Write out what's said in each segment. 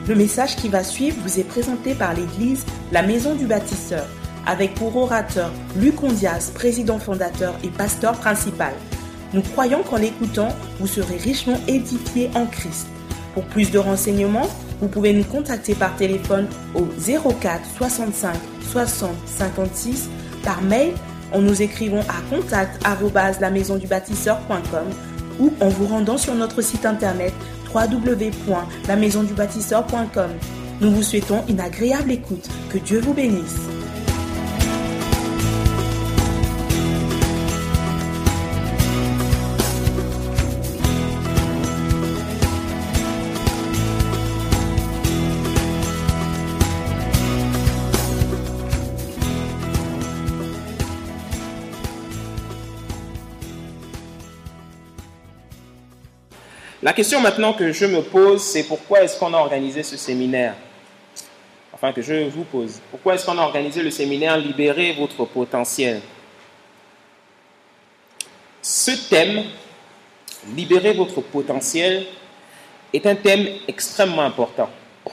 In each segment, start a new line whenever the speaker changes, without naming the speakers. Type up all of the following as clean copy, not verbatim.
Le message qui va suivre vous est présenté par l'église La Maison du Bâtisseur, avec pour orateur Luc Ondias, président fondateur et pasteur principal. Nous croyons qu'en l'écoutant, vous serez richement édifiés en Christ. Pour plus de renseignements, vous pouvez nous contacter par téléphone au 04 65 60 56, par mail en nous écrivant à contact@lamaisondubâtisseur.com ou en vous rendant sur notre site internet www.lamaisondubâtisseur.com. Nous vous souhaitons une agréable écoute. Que Dieu vous bénisse.
La question maintenant que je me pose, c'est pourquoi est-ce qu'on a organisé ce séminaire? Enfin, que je vous pose. Pourquoi est-ce qu'on a organisé le séminaire « Libérez votre potentiel » ? Ce thème, « Libérez votre potentiel », est un thème extrêmement important.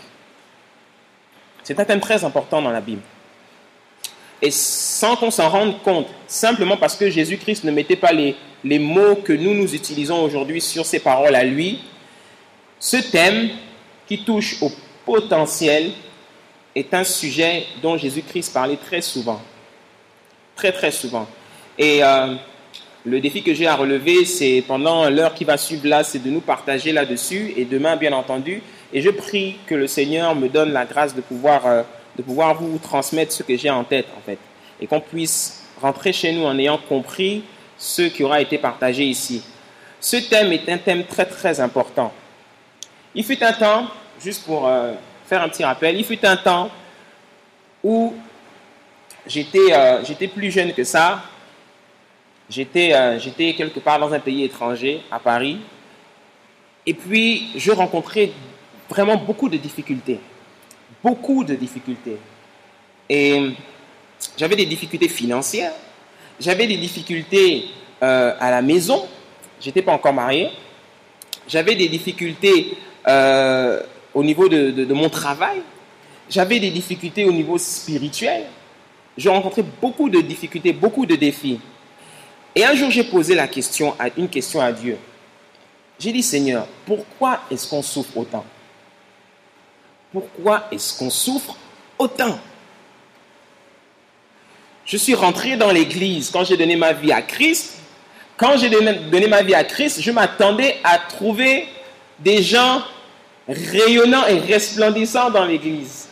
C'est un thème très important dans la Bible. Et sans qu'on s'en rende compte, simplement parce que Jésus-Christ ne mettait pas les mots que nous utilisons aujourd'hui sur ses paroles à lui, ce thème qui touche au potentiel est un sujet dont Jésus-Christ parlait très souvent. Très, très souvent. Et le défi que j'ai à relever, c'est pendant l'heure qui va suivre là, c'est de nous partager là-dessus. Et demain, bien entendu, et je prie que le Seigneur me donne la grâce de pouvoir vous transmettre ce que j'ai en tête, en fait. Et qu'on puisse rentrer chez nous en ayant compris ce qui aura été partagé ici. Ce thème est un thème très, très important. Il fut un temps, juste pour faire un petit rappel, il fut un temps où j'étais plus jeune que ça. J'étais quelque part dans un pays étranger, à Paris. Et puis, je rencontrais vraiment beaucoup de difficultés. Beaucoup de difficultés. Et j'avais des difficultés financières. J'avais des difficultés à la maison. Je n'étais pas encore marié. J'avais des difficultés au niveau de mon travail. J'avais des difficultés au niveau spirituel. Je rencontrais beaucoup de difficultés, beaucoup de défis. Et un jour, j'ai posé une question à Dieu. J'ai dit, Seigneur, pourquoi est-ce qu'on souffre autant? Pourquoi est-ce qu'on souffre autant? Je suis rentré dans l'église quand j'ai donné ma vie à Christ. Quand j'ai donné ma vie à Christ, je m'attendais à trouver des gens rayonnants et resplendissants dans l'église.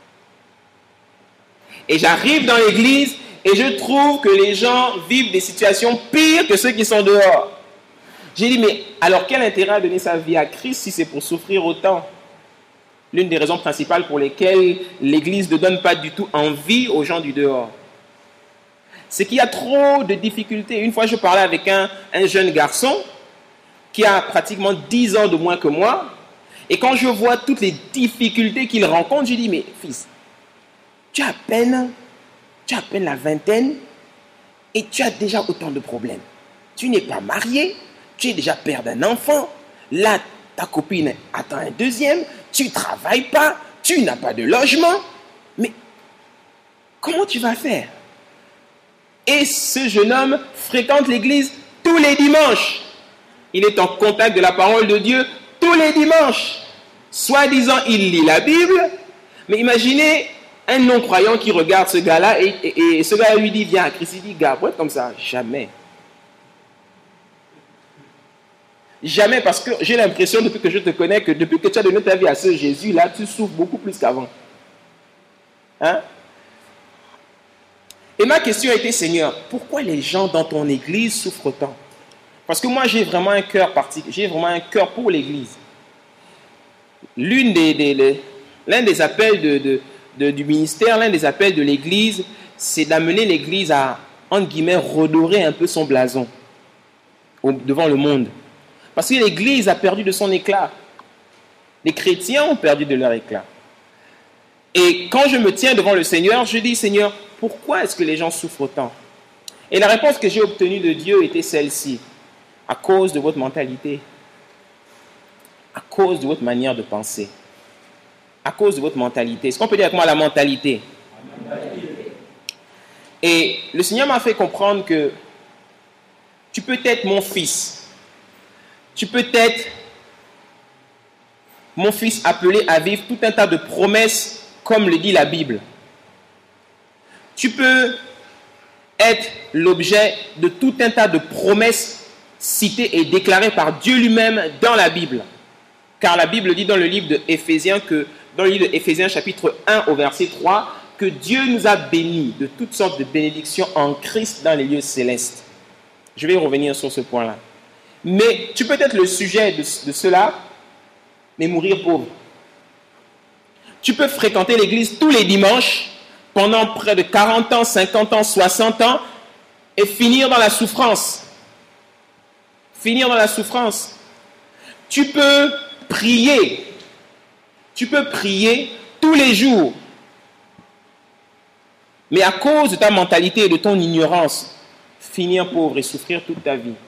Et j'arrive dans l'église et je trouve que les gens vivent des situations pires que ceux qui sont dehors. J'ai dit, mais alors quel intérêt à donner sa vie à Christ si c'est pour souffrir autant? L'une des raisons principales pour lesquelles l'église ne donne pas du tout envie aux gens du dehors, c'est qu'il y a trop de difficultés. Une fois, je parlais avec un jeune garçon qui a pratiquement 10 ans de moins que moi. Et quand je vois toutes les difficultés qu'il rencontre, je dis, mais fils, tu as à peine la vingtaine et tu as déjà autant de problèmes. Tu n'es pas marié, tu es déjà père d'un enfant. Là, ta copine attend un deuxième, tu ne travailles pas, tu n'as pas de logement. Mais comment tu vas faire? Et ce jeune homme fréquente l'église tous les dimanches. Il est en contact de la parole de Dieu tous les dimanches. Soi-disant, il lit la Bible. Mais imaginez un non-croyant qui regarde ce gars-là et ce gars lui dit, viens à Christ. Il dit, gars, pour être comme ça, jamais. Jamais, parce que j'ai l'impression, depuis que je te connais, que depuis que tu as donné ta vie à ce Jésus-là, tu souffres beaucoup plus qu'avant. Hein? Et ma question a été, Seigneur, pourquoi les gens dans ton église souffrent tant? Parce que moi, j'ai vraiment un cœur pour l'église. L'un des appels du ministère, l'un des appels de l'église, c'est d'amener l'église à, entre guillemets, redorer un peu son blason devant le monde. Parce que l'église a perdu de son éclat. Les chrétiens ont perdu de leur éclat. Et quand je me tiens devant le Seigneur, je dis, Seigneur, pourquoi est-ce que les gens souffrent autant? Et la réponse que j'ai obtenue de Dieu était celle-ci. À cause de votre mentalité. À cause de votre manière de penser. À cause de votre mentalité. Est-ce qu'on peut dire avec moi la mentalité? Et le Seigneur m'a fait comprendre que tu peux être mon fils. Tu peux être mon fils appelé à vivre tout un tas de promesses comme le dit la Bible. Tu peux être l'objet de tout un tas de promesses citées et déclarées par Dieu lui-même dans la Bible. Car la Bible dit dans le livre de Éphésiens, chapitre 1 au verset 3, que Dieu nous a bénis de toutes sortes de bénédictions en Christ dans les lieux célestes. Je vais revenir sur ce point-là. Mais tu peux être le sujet de cela, mais mourir pauvre. Tu peux fréquenter l'église tous les dimanches pendant près de 40 ans, 50 ans, 60 ans et finir dans la souffrance. Finir dans la souffrance. Tu peux prier. Tu peux prier tous les jours. Mais à cause de ta mentalité et de ton ignorance, finir pauvre et souffrir toute ta vie.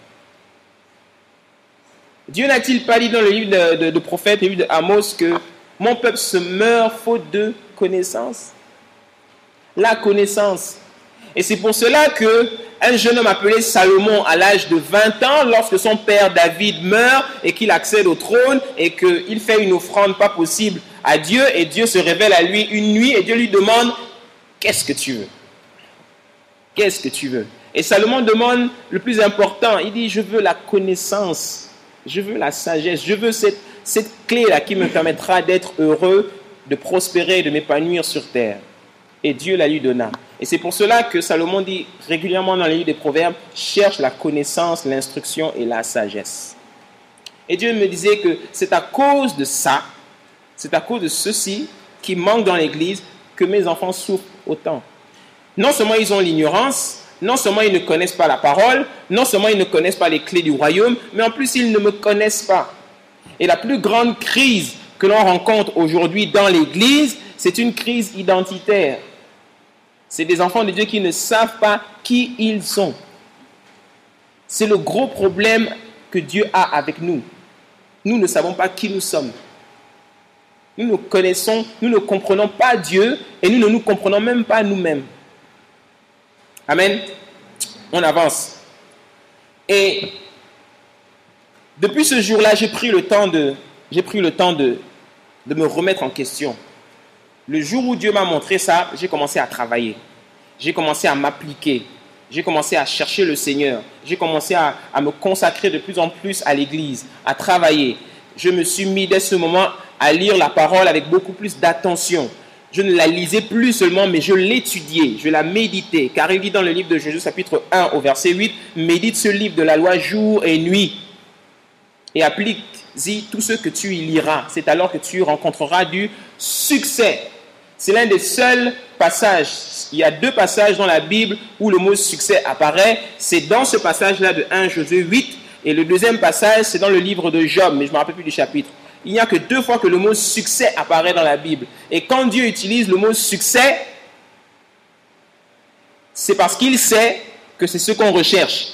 Dieu n'a-t-il pas dit dans le livre de prophète, le livre de Amos, que mon peuple se meurt faute de connaissance? La connaissance. Et c'est pour cela qu'un jeune homme appelé Salomon, à l'âge de 20 ans, lorsque son père David meurt et qu'il accède au trône et qu'il fait une offrande pas possible à Dieu, et Dieu se révèle à lui une nuit et Dieu lui demande « Qu'est-ce que tu veux? Qu'est-ce que tu veux ?» Et Salomon demande le plus important, il dit « Je veux la connaissance, je veux la sagesse, je veux cette clé-là qui me permettra d'être heureux, de prospérer, de m'épanouir sur terre. » Et Dieu la lui donna. Et c'est pour cela que Salomon dit régulièrement dans les livres des Proverbes, cherche la connaissance, l'instruction et la sagesse. Et Dieu me disait que c'est à cause de ça, c'est à cause de ceci qui manque dans l'église que mes enfants souffrent autant. Non seulement ils ont l'ignorance, non seulement ils ne connaissent pas la parole, non seulement ils ne connaissent pas les clés du royaume, mais en plus ils ne me connaissent pas. Et la plus grande crise que l'on rencontre aujourd'hui dans l'église, c'est une crise identitaire. C'est des enfants de Dieu qui ne savent pas qui ils sont. C'est le gros problème que Dieu a avec nous. Nous ne savons pas qui nous sommes. Nous nous connaissons, nous ne comprenons pas Dieu et nous ne nous comprenons même pas nous-mêmes. Amen. On avance. Et depuis ce jour-là, j'ai pris le temps de me remettre en question. Le jour où Dieu m'a montré ça, j'ai commencé à travailler. J'ai commencé à m'appliquer. J'ai commencé à chercher le Seigneur. J'ai commencé à me consacrer de plus en plus à l'église, à travailler. Je me suis mis dès ce moment à lire la parole avec beaucoup plus d'attention. Je ne la lisais plus seulement, mais je l'étudiais, je la méditais. Car il dit dans le livre de Jésus, chapitre 1 au verset 8, « Médite ce livre de la loi jour et nuit, et applique-y tout ce que tu y liras. C'est alors que tu rencontreras du succès. » C'est l'un des seuls passages. Il y a 2 passages dans la Bible où le mot succès apparaît. C'est dans ce passage-là de 1 Josué 8. Et le deuxième passage, c'est dans le livre de Job, mais je ne me rappelle plus du chapitre. Il n'y a que 2 fois que le mot succès apparaît dans la Bible. Et quand Dieu utilise le mot succès, c'est parce qu'il sait que c'est ce qu'on recherche.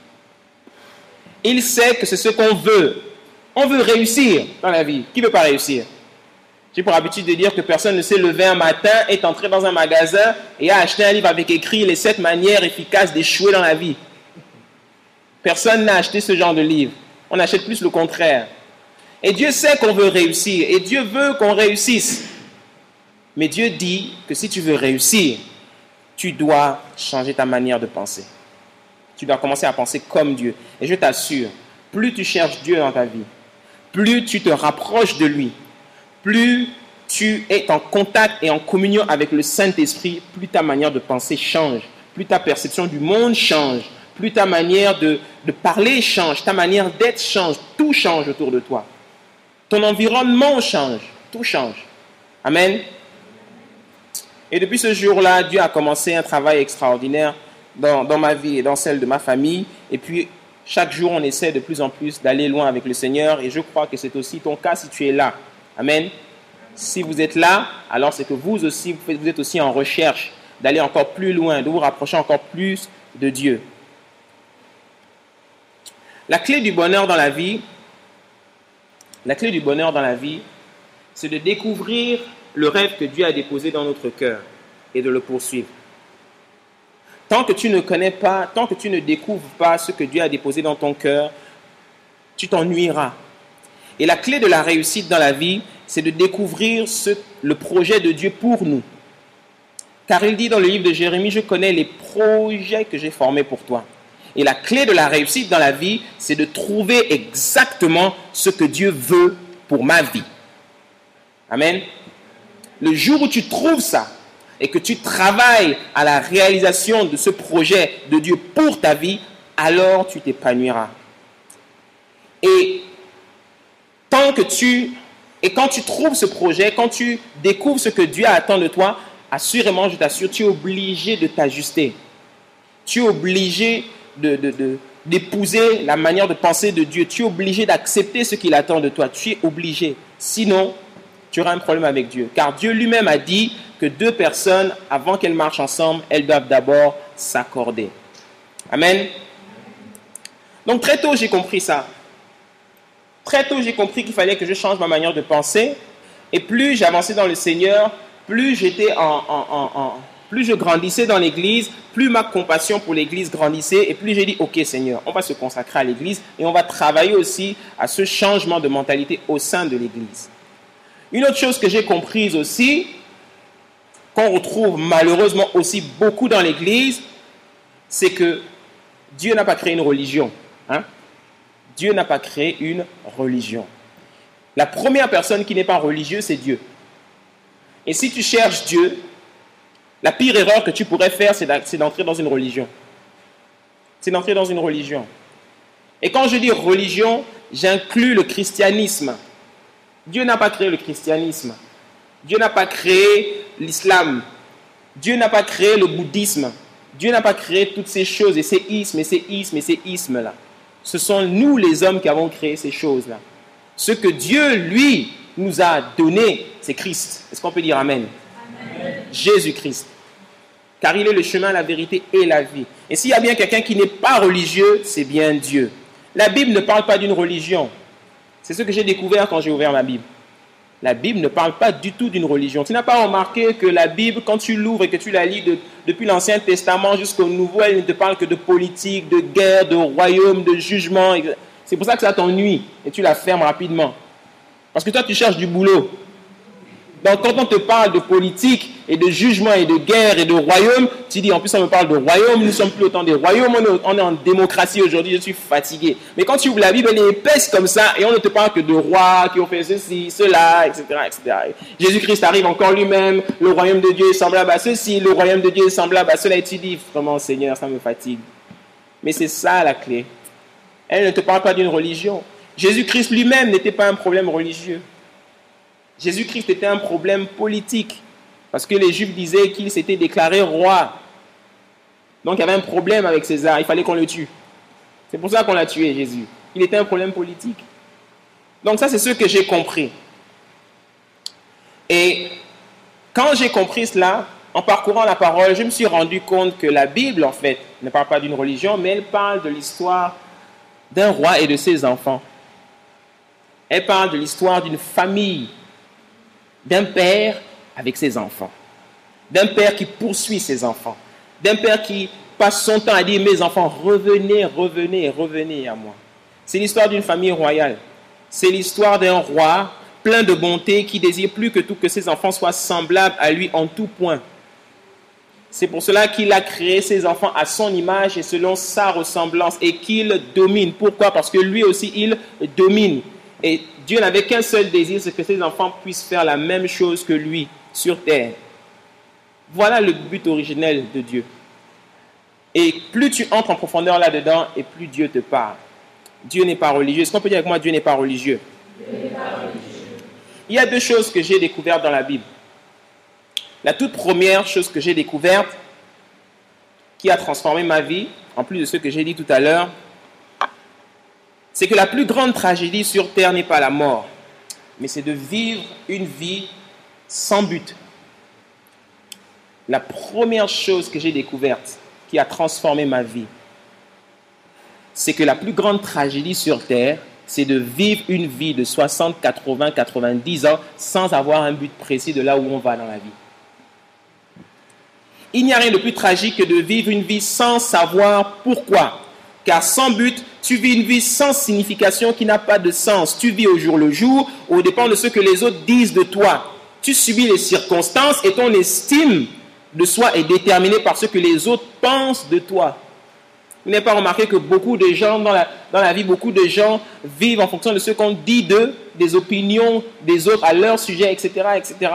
Il sait que c'est ce qu'on veut. On veut réussir dans la vie. Qui ne veut pas réussir? J'ai pour habitude de dire que personne ne s'est levé un matin, est entré dans un magasin et a acheté un livre avec écrit les 7 manières efficaces d'échouer dans la vie. Personne n'a acheté ce genre de livre. On achète plus le contraire. Et Dieu sait qu'on veut réussir et Dieu veut qu'on réussisse. Mais Dieu dit que si tu veux réussir, tu dois changer ta manière de penser. Tu dois commencer à penser comme Dieu. Et je t'assure, plus tu cherches Dieu dans ta vie, plus tu te rapproches de lui, plus tu es en contact et en communion avec le Saint-Esprit, plus ta manière de penser change, plus ta perception du monde change, plus ta manière de parler change, ta manière d'être change, tout change autour de toi. Ton environnement change, tout change. Amen. Et depuis ce jour-là, Dieu a commencé un travail extraordinaire dans ma vie et dans celle de ma famille. Et puis, chaque jour, on essaie de plus en plus d'aller loin avec le Seigneur. Et je crois que c'est aussi ton cas si tu es là. Amen. Si vous êtes là, alors c'est que vous aussi, vous êtes aussi en recherche d'aller encore plus loin, de vous rapprocher encore plus de Dieu. La clé du bonheur dans la vie, c'est de découvrir le rêve que Dieu a déposé dans notre cœur et de le poursuivre. Tant que tu ne connais pas, tant que tu ne découvres pas ce que Dieu a déposé dans ton cœur, tu t'ennuieras. Et la clé de la réussite dans la vie, c'est de découvrir le projet de Dieu pour nous. Car il dit dans le livre de Jérémie, je connais les projets que j'ai formés pour toi. Et la clé de la réussite dans la vie, c'est de trouver exactement ce que Dieu veut pour ma vie. Amen. Le jour où tu trouves ça et que tu travailles à la réalisation de ce projet de Dieu pour ta vie, alors tu t'épanouiras. Et quand tu trouves ce projet, quand tu découvres ce que Dieu attend de toi, assurément, je t'assure, tu es obligé de t'ajuster. Tu es obligé d'épouser la manière de penser de Dieu. Tu es obligé d'accepter ce qu'il attend de toi. Tu es obligé. Sinon, tu auras un problème avec Dieu. Car Dieu lui-même a dit que 2 personnes, avant qu'elles marchent ensemble, elles doivent d'abord s'accorder. Amen. Donc très tôt, j'ai compris ça. Très tôt, j'ai compris qu'il fallait que je change ma manière de penser. Et plus j'avançais dans le Seigneur, plus plus je grandissais dans l'église, plus ma compassion pour l'église grandissait. Et plus j'ai dit, ok Seigneur, on va se consacrer à l'église et on va travailler aussi à ce changement de mentalité au sein de l'église. Une autre chose que j'ai comprise aussi, qu'on retrouve malheureusement aussi beaucoup dans l'église, c'est que Dieu n'a pas créé une religion. Dieu n'a pas créé une religion. La première personne qui n'est pas religieuse, c'est Dieu. Et si tu cherches Dieu, la pire erreur que tu pourrais faire, c'est d'entrer dans une religion. C'est d'entrer dans une religion. Et quand je dis religion, j'inclus le christianisme. Dieu n'a pas créé le christianisme. Dieu n'a pas créé l'islam. Dieu n'a pas créé le bouddhisme. Dieu n'a pas créé toutes ces choses, et ces ismes, et ces ismes, et ces ismes-là. Ce sont nous les hommes qui avons créé ces choses-là. Ce que Dieu, lui, nous a donné, c'est Christ. Est-ce qu'on peut dire Amen? Amen. Jésus-Christ. Car il est le chemin, la vérité et la vie. Et s'il y a bien quelqu'un qui n'est pas religieux, c'est bien Dieu. La Bible ne parle pas d'une religion. C'est ce que j'ai découvert quand j'ai ouvert ma Bible. La Bible ne parle pas du tout d'une religion. Tu n'as pas remarqué que la Bible, quand tu l'ouvres et que tu la lis depuis l'Ancien Testament jusqu'au Nouveau, elle ne te parle que de politique, de guerre, de royaume, de jugement. C'est pour ça que ça t'ennuie et tu la fermes rapidement. Parce que toi, tu cherches du boulot. Donc, quand on te parle de politique et de jugement et de guerre et de royaume, tu dis, en plus, on me parle de royaume, nous ne sommes plus autant des royaumes, on est en démocratie aujourd'hui, je suis fatigué. Mais quand tu ouvres la Bible, elle est épaisse comme ça et on ne te parle que de rois qui ont fait ceci, cela, etc., etc. Jésus-Christ arrive encore lui-même, le royaume de Dieu est semblable à ceci, le royaume de Dieu est semblable à cela, et tu dis, vraiment, Seigneur, ça me fatigue. Mais c'est ça la clé. Elle ne te parle pas d'une religion. Jésus-Christ lui-même n'était pas un problème religieux. Jésus-Christ était un problème politique. Parce que les Juifs disaient qu'il s'était déclaré roi. Donc il y avait un problème avec César. Il fallait qu'on le tue. C'est pour ça qu'on l'a tué, Jésus. Il était un problème politique. Donc ça, c'est ce que j'ai compris. Et quand j'ai compris cela, en parcourant la parole, je me suis rendu compte que la Bible, en fait, ne parle pas d'une religion, mais elle parle de l'histoire d'un roi et de ses enfants. Elle parle de l'histoire d'une famille, d'un père avec ses enfants, d'un père qui poursuit ses enfants, d'un père qui passe son temps à dire « Mes enfants, revenez, revenez, revenez à moi ». C'est l'histoire d'une famille royale. C'est l'histoire d'un roi plein de bonté qui désire plus que tout que ses enfants soient semblables à lui en tout point. C'est pour cela qu'il a créé ses enfants à son image et selon sa ressemblance et qu'il domine. Pourquoi? Parce que lui aussi, il domine. Et Dieu n'avait qu'un seul désir, c'est que ses enfants puissent faire la même chose que lui sur terre. Voilà le but originel de Dieu. Et plus tu entres en profondeur là-dedans, et plus Dieu te parle. Dieu n'est pas religieux. Est-ce qu'on peut dire avec moi, Dieu n'est pas religieux? Dieu n'est pas religieux. Il y a 2 choses que j'ai découvertes dans la Bible. La toute première chose que j'ai découverte, qui a transformé ma vie, en plus de ce que j'ai dit tout à l'heure, c'est que la plus grande tragédie sur terre n'est pas la mort, mais c'est de vivre une vie sans but. La première chose que j'ai découverte, qui a transformé ma vie, c'est que la plus grande tragédie sur terre c'est de vivre une vie de 60, 80, 90 ans sans avoir un but précis de là où on va dans la vie. Il n'y a rien de plus tragique que de vivre une vie sans savoir pourquoi. Car sans but, tu vis une vie sans signification qui n'a pas de sens. Tu vis au jour le jour, au dépend de ce que les autres disent de toi. Tu subis les circonstances et ton estime de soi est déterminée par ce que les autres pensent de toi. Vous n'avez pas remarqué que beaucoup de gens, dans la vie, beaucoup de gens vivent en fonction de ce qu'on dit d'eux, des opinions des autres à leur sujet, etc., etc.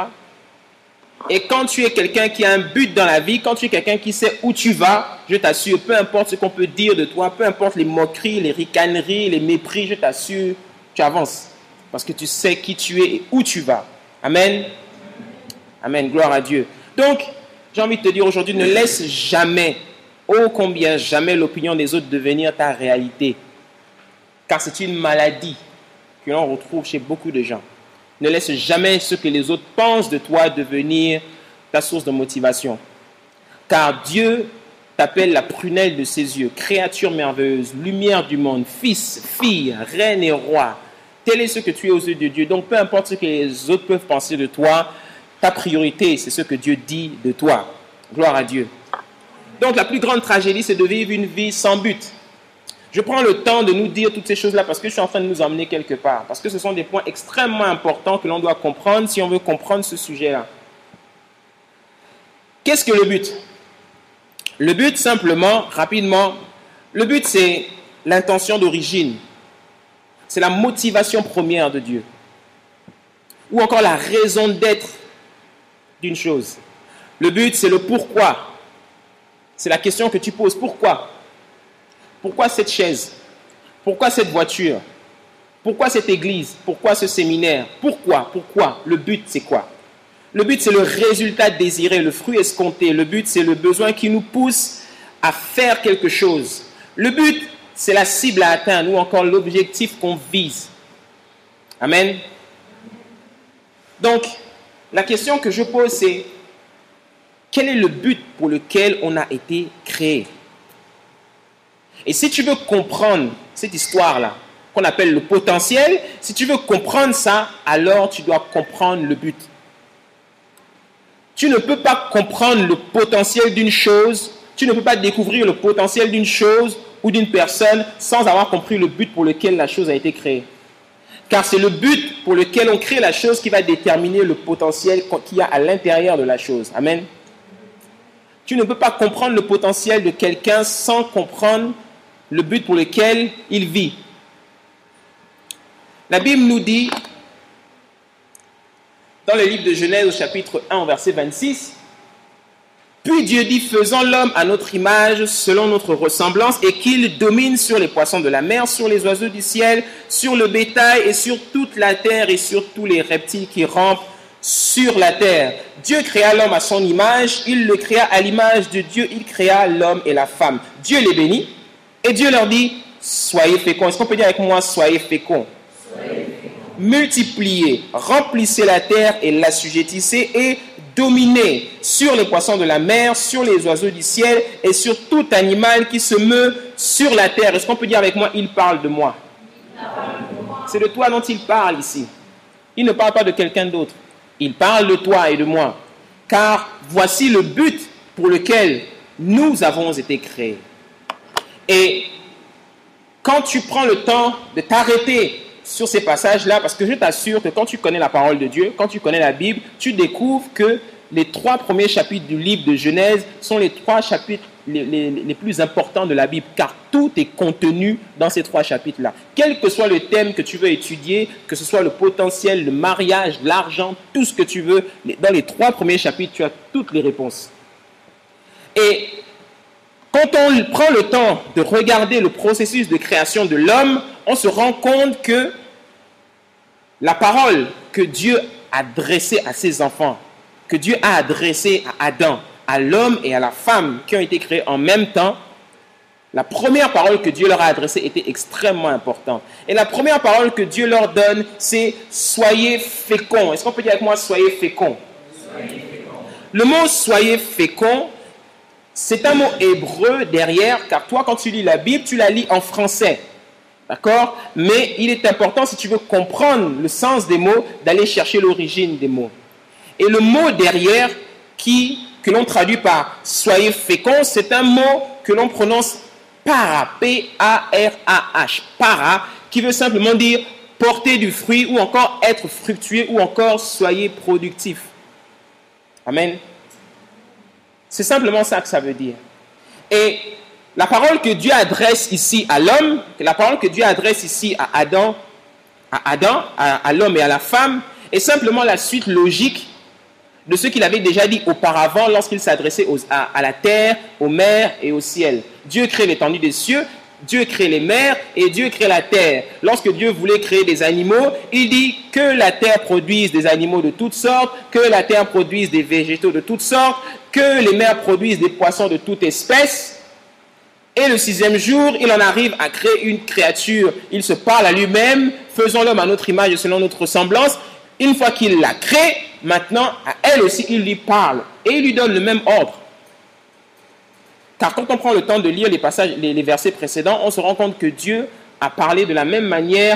Et quand tu es quelqu'un qui a un but dans la vie, quand tu es quelqu'un qui sait où tu vas, je t'assure, peu importe ce qu'on peut dire de toi, peu importe les moqueries, les ricaneries, les mépris, je t'assure, tu avances. Parce que tu sais qui tu es et où tu vas. Amen. Amen. Gloire à Dieu. Donc, j'ai envie de te dire aujourd'hui, ne laisse jamais, ô combien jamais, l'opinion des autres devenir ta réalité. Car c'est une maladie que l'on retrouve chez beaucoup de gens. Ne laisse jamais ce que les autres pensent de toi devenir ta source de motivation. Car Dieu t'appelle la prunelle de ses yeux, créature merveilleuse, lumière du monde, fils, fille, reine et roi. Tel est ce que tu es aux yeux de Dieu. Donc peu importe ce que les autres peuvent penser de toi, ta priorité, c'est ce que Dieu dit de toi. Gloire à Dieu. Donc la plus grande tragédie, c'est de vivre une vie sans but. Je prends le temps de nous dire toutes ces choses-là parce que je suis en train de nous emmener quelque part. Parce que ce sont des points extrêmement importants que l'on doit comprendre si on veut comprendre ce sujet-là. Qu'est-ce que le but? Le but, simplement, rapidement, le but, c'est l'intention d'origine. C'est la motivation première de Dieu. Ou encore la raison d'être d'une chose. Le but, c'est le pourquoi. C'est la question que tu poses. Pourquoi? Pourquoi cette chaise? Pourquoi cette voiture? Pourquoi cette église? Pourquoi ce séminaire? Pourquoi? Pourquoi? Le but, c'est quoi? Le but, c'est le résultat désiré, le fruit escompté. Le but, c'est le besoin qui nous pousse à faire quelque chose. Le but, c'est la cible à atteindre ou encore l'objectif qu'on vise. Amen. Donc, la question que je pose, c'est quel est le but pour lequel on a été créé? Et si tu veux comprendre cette histoire-là, qu'on appelle le potentiel, si tu veux comprendre ça, alors tu dois comprendre le but. Tu ne peux pas comprendre le potentiel d'une chose, tu ne peux pas découvrir le potentiel d'une chose ou d'une personne sans avoir compris le but pour lequel la chose a été créée. Car c'est le but pour lequel on crée la chose qui va déterminer le potentiel qu'il y a à l'intérieur de la chose. Amen. Tu ne peux pas comprendre le potentiel de quelqu'un sans comprendre le but pour lequel il vit. La Bible nous dit, dans le livre de Genèse au chapitre 1 au verset 26, « Puis Dieu dit, faisons l'homme à notre image, selon notre ressemblance, et qu'il domine sur les poissons de la mer, sur les oiseaux du ciel, sur le bétail et sur toute la terre et sur tous les reptiles qui rampent sur la terre. Dieu créa l'homme à son image, il le créa à l'image de Dieu, il créa l'homme et la femme. Dieu les bénit. Et Dieu leur dit, soyez féconds. Est-ce qu'on peut dire avec moi, soyez féconds? Multipliez, remplissez la terre et l'assujettissez et dominez sur les poissons de la mer, sur les oiseaux du ciel et sur tout animal qui se meut sur la terre. Est-ce qu'on peut dire avec moi, il parle de moi? C'est de toi dont il parle ici. Il ne parle pas de quelqu'un d'autre. Il parle de toi et de moi. Car voici le but pour lequel nous avons été créés. Et quand tu prends le temps de t'arrêter sur ces passages-là, parce que je t'assure que quand tu connais la parole de Dieu, quand tu connais la Bible, tu découvres que les 3 premiers chapitres du livre de Genèse sont les 3 chapitres les plus importants de la Bible, car tout est contenu dans ces 3 chapitres-là. Quel que soit le thème que tu veux étudier, que ce soit le potentiel, le mariage, l'argent, tout ce que tu veux, dans les 3 premiers chapitres, tu as toutes les réponses. Et quand on prend le temps de regarder le processus de création de l'homme, on se rend compte que la parole que Dieu a adressée à ses enfants, que Dieu a adressée à Adam, à l'homme et à la femme qui ont été créés en même temps, la première parole que Dieu leur a adressée était extrêmement importante. Et la première parole que Dieu leur donne, c'est « soyez féconds ». Est-ce qu'on peut dire avec moi « soyez féconds » ? Le mot « soyez féconds », c'est un mot hébreu derrière, car toi, quand tu lis la Bible, tu la lis en français. D'accord? Mais il est important, si tu veux comprendre le sens des mots, d'aller chercher l'origine des mots. Et le mot derrière, que l'on traduit par « soyez féconds », c'est un mot que l'on prononce « para », P-A-R-A-H, « para », qui veut simplement dire « porter du fruit » ou encore « être fructueux » ou encore « soyez productif ». Amen. C'est simplement ça que ça veut dire. Et la parole que Dieu adresse ici à l'homme, la parole que Dieu adresse ici à Adam, à l'homme et à la femme, est simplement la suite logique de ce qu'il avait déjà dit auparavant lorsqu'il s'adressait à la terre, aux mers et au ciel. Dieu crée l'étendue des cieux, Dieu crée les mers et Dieu crée la terre. Lorsque Dieu voulait créer des animaux, il dit que la terre produise des animaux de toutes sortes, que la terre produise des végétaux de toutes sortes, que les mers produisent des poissons de toute espèce. Et le 6e jour, il en arrive à créer une créature. Il se parle à lui-même, faisons l'homme à notre image et selon notre ressemblance. Une fois qu'il l'a créé, maintenant, à elle aussi, il lui parle. Et il lui donne le même ordre. Car quand on prend le temps de lire les versets précédents, on se rend compte que Dieu a parlé de la même manière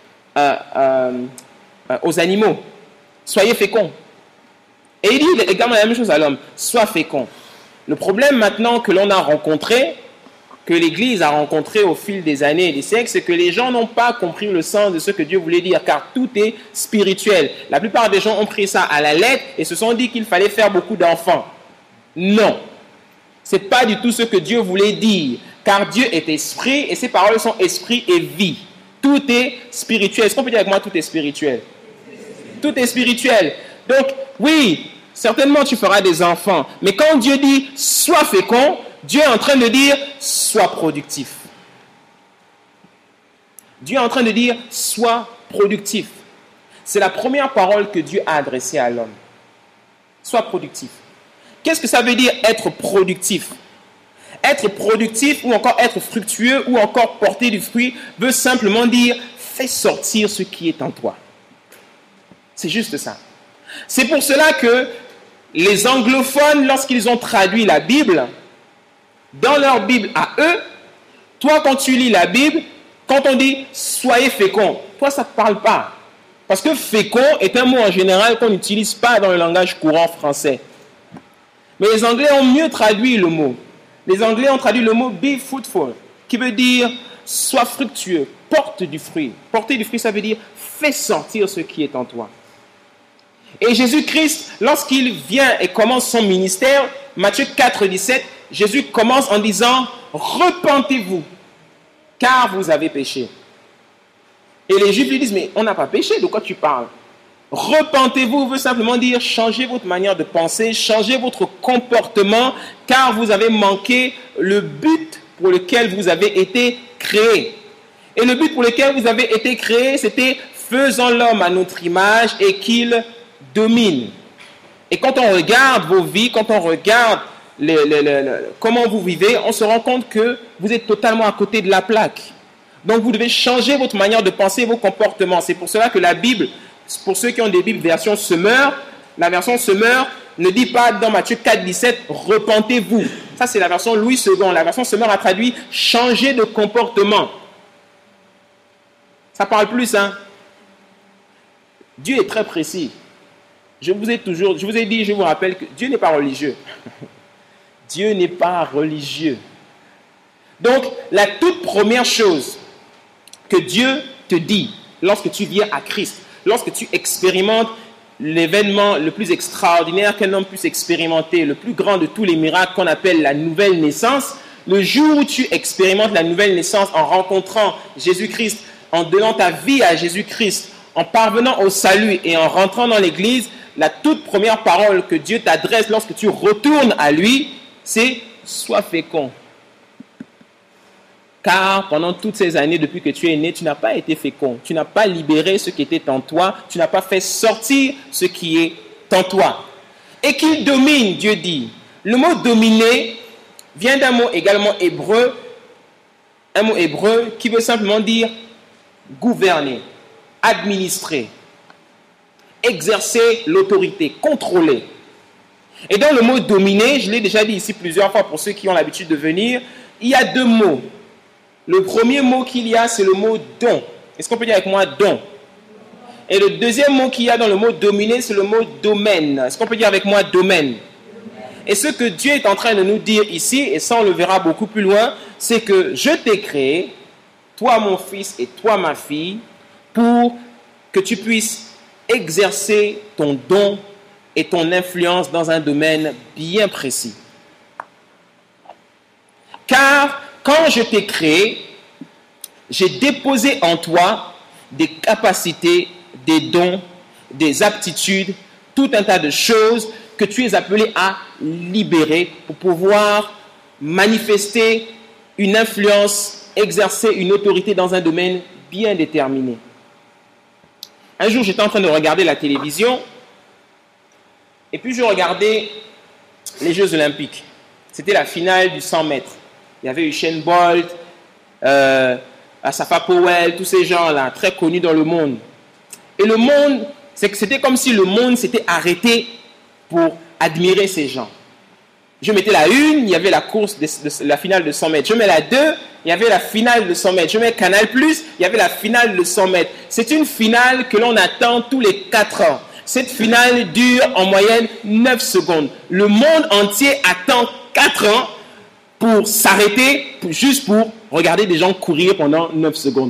aux animaux. Soyez féconds. Et il dit également la même chose à l'homme. Sois fécond. Le problème maintenant que l'on a rencontré, que l'Église a rencontré au fil des années et des siècles, c'est que les gens n'ont pas compris le sens de ce que Dieu voulait dire, car tout est spirituel. La plupart des gens ont pris ça à la lettre et se sont dit qu'il fallait faire beaucoup d'enfants. Non. Ce n'est pas du tout ce que Dieu voulait dire, car Dieu est esprit et ses paroles sont esprit et vie. Tout est spirituel. Est-ce qu'on peut dire avec moi, tout est spirituel? Tout est spirituel. Donc, oui, certainement tu feras des enfants, mais quand Dieu dit « sois fécond », Dieu est en train de dire « sois productif ». Dieu est en train de dire « sois productif ». C'est la première parole que Dieu a adressée à l'homme. Sois productif. Qu'est-ce que ça veut dire être productif? Être productif ou encore être fructueux ou encore porter du fruit veut simplement dire fais sortir ce qui est en toi. C'est juste ça. C'est pour cela que les anglophones, lorsqu'ils ont traduit la Bible, dans leur Bible à eux, toi quand tu lis la Bible, quand on dit soyez fécond, toi ça ne te parle pas. Parce que fécond est un mot en général qu'on n'utilise pas dans le langage courant français. Mais les Anglais ont mieux traduit le mot. Les Anglais ont traduit le mot be fruitful, qui veut dire sois fructueux, porte du fruit. Porter du fruit, ça veut dire fais sortir ce qui est en toi. Et Jésus-Christ, lorsqu'il vient et commence son ministère, Matthieu 4, 17, Jésus commence en disant « Repentez-vous, car vous avez péché. » Et les Juifs lui disent « Mais on n'a pas péché, de quoi tu parles ?» Repentez-vous veut simplement dire changez votre manière de penser, changez votre comportement, car vous avez manqué le but pour lequel vous avez été créé. Et le but pour lequel vous avez été créé, c'était faisons l'homme à notre image et qu'il domine. Et quand on regarde vos vies, quand on regarde comment vous vivez, on se rend compte que vous êtes totalement à côté de la plaque. Donc vous devez changer votre manière de penser, vos comportements. C'est pour cela que la Bible, pour ceux qui ont des Bibles version Semeur, la version Semeur ne dit pas dans Matthieu 4, 17, repentez-vous. Ça c'est la version Louis II. La version Semeur a traduit changer de comportement. Ça parle plus, hein. Dieu est très précis. Je vous ai dit, je vous rappelle que Dieu n'est pas religieux. Dieu n'est pas religieux. Donc, la toute première chose que Dieu te dit lorsque tu viens à Christ, lorsque tu expérimentes l'événement le plus extraordinaire qu'un homme puisse expérimenter, le plus grand de tous les miracles qu'on appelle la nouvelle naissance, le jour où tu expérimentes la nouvelle naissance en rencontrant Jésus-Christ, en donnant ta vie à Jésus-Christ, en parvenant au salut et en rentrant dans l'église, la toute première parole que Dieu t'adresse lorsque tu retournes à lui, c'est « sois fécond ». Car pendant toutes ces années, depuis que tu es né, tu n'as pas été fécond. Tu n'as pas libéré ce qui était en toi. Tu n'as pas fait sortir ce qui est en toi. Et qu'il domine, Dieu dit. Le mot « dominer » vient d'un mot également hébreu, un mot hébreu qui veut simplement dire « gouverner ». Administrer, exercer l'autorité, contrôler. Et dans le mot dominer, je l'ai déjà dit ici plusieurs fois pour ceux qui ont l'habitude de venir, il y a deux mots. Le premier mot qu'il y a, c'est le mot don. Est-ce qu'on peut dire avec moi don? Et le deuxième mot qu'il y a dans le mot dominer, c'est le mot domaine. Est-ce qu'on peut dire avec moi domaine? Et ce que Dieu est en train de nous dire ici, et ça on le verra beaucoup plus loin, c'est que je t'ai créé, toi mon fils et toi ma fille, pour que tu puisses exercer ton don et ton influence dans un domaine bien précis. Car quand je t'ai créé, j'ai déposé en toi des capacités, des dons, des aptitudes, tout un tas de choses que tu es appelé à libérer pour pouvoir manifester une influence, exercer une autorité dans un domaine bien déterminé. Un jour, j'étais en train de regarder la télévision et puis je regardais les Jeux Olympiques. C'était la finale du 100 mètres. Il y avait Usain Bolt, Asafa Powell, tous ces gens-là, très connus dans le monde. Et le monde, c'était comme si le monde s'était arrêté pour admirer ces gens. Je mettais la 1, il y avait la course de la finale de 100 mètres. Je mets la 2, il y avait la finale de 100 mètres. Je mets Canal+, il y avait la finale de 100 mètres. C'est une finale que l'on attend tous les 4 ans. Cette finale dure en moyenne 9 secondes. Le monde entier attend 4 ans pour s'arrêter, juste pour regarder des gens courir pendant 9 secondes.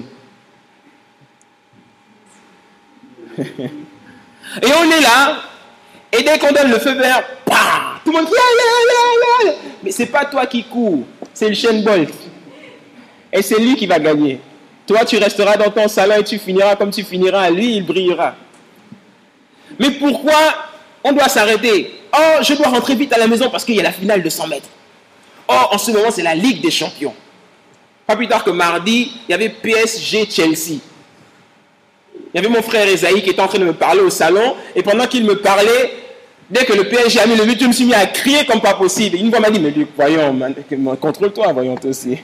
Et on est là, et dès qu'on donne le feu vert, tout le monde dit allez. Mais c'est pas toi qui cours, c'est Usain Bolt. Et c'est lui qui va gagner. Toi, tu resteras dans ton salon et tu finiras comme tu finiras. Lui, il brillera. Mais pourquoi on doit s'arrêter? Oh, je dois rentrer vite à la maison parce qu'il y a la finale de 100 mètres. Oh, en ce moment, c'est la Ligue des Champions. Pas plus tard que mardi, il y avait PSG-Chelsea. Il y avait mon frère Esaïe qui était en train de me parler au salon. Et pendant qu'il me parlait, dès que le PSG a mis le but, je me suis mis à crier comme pas possible. Une fois, m'a dit, mais Luc, voyons, contrôle-toi, voyons toi aussi.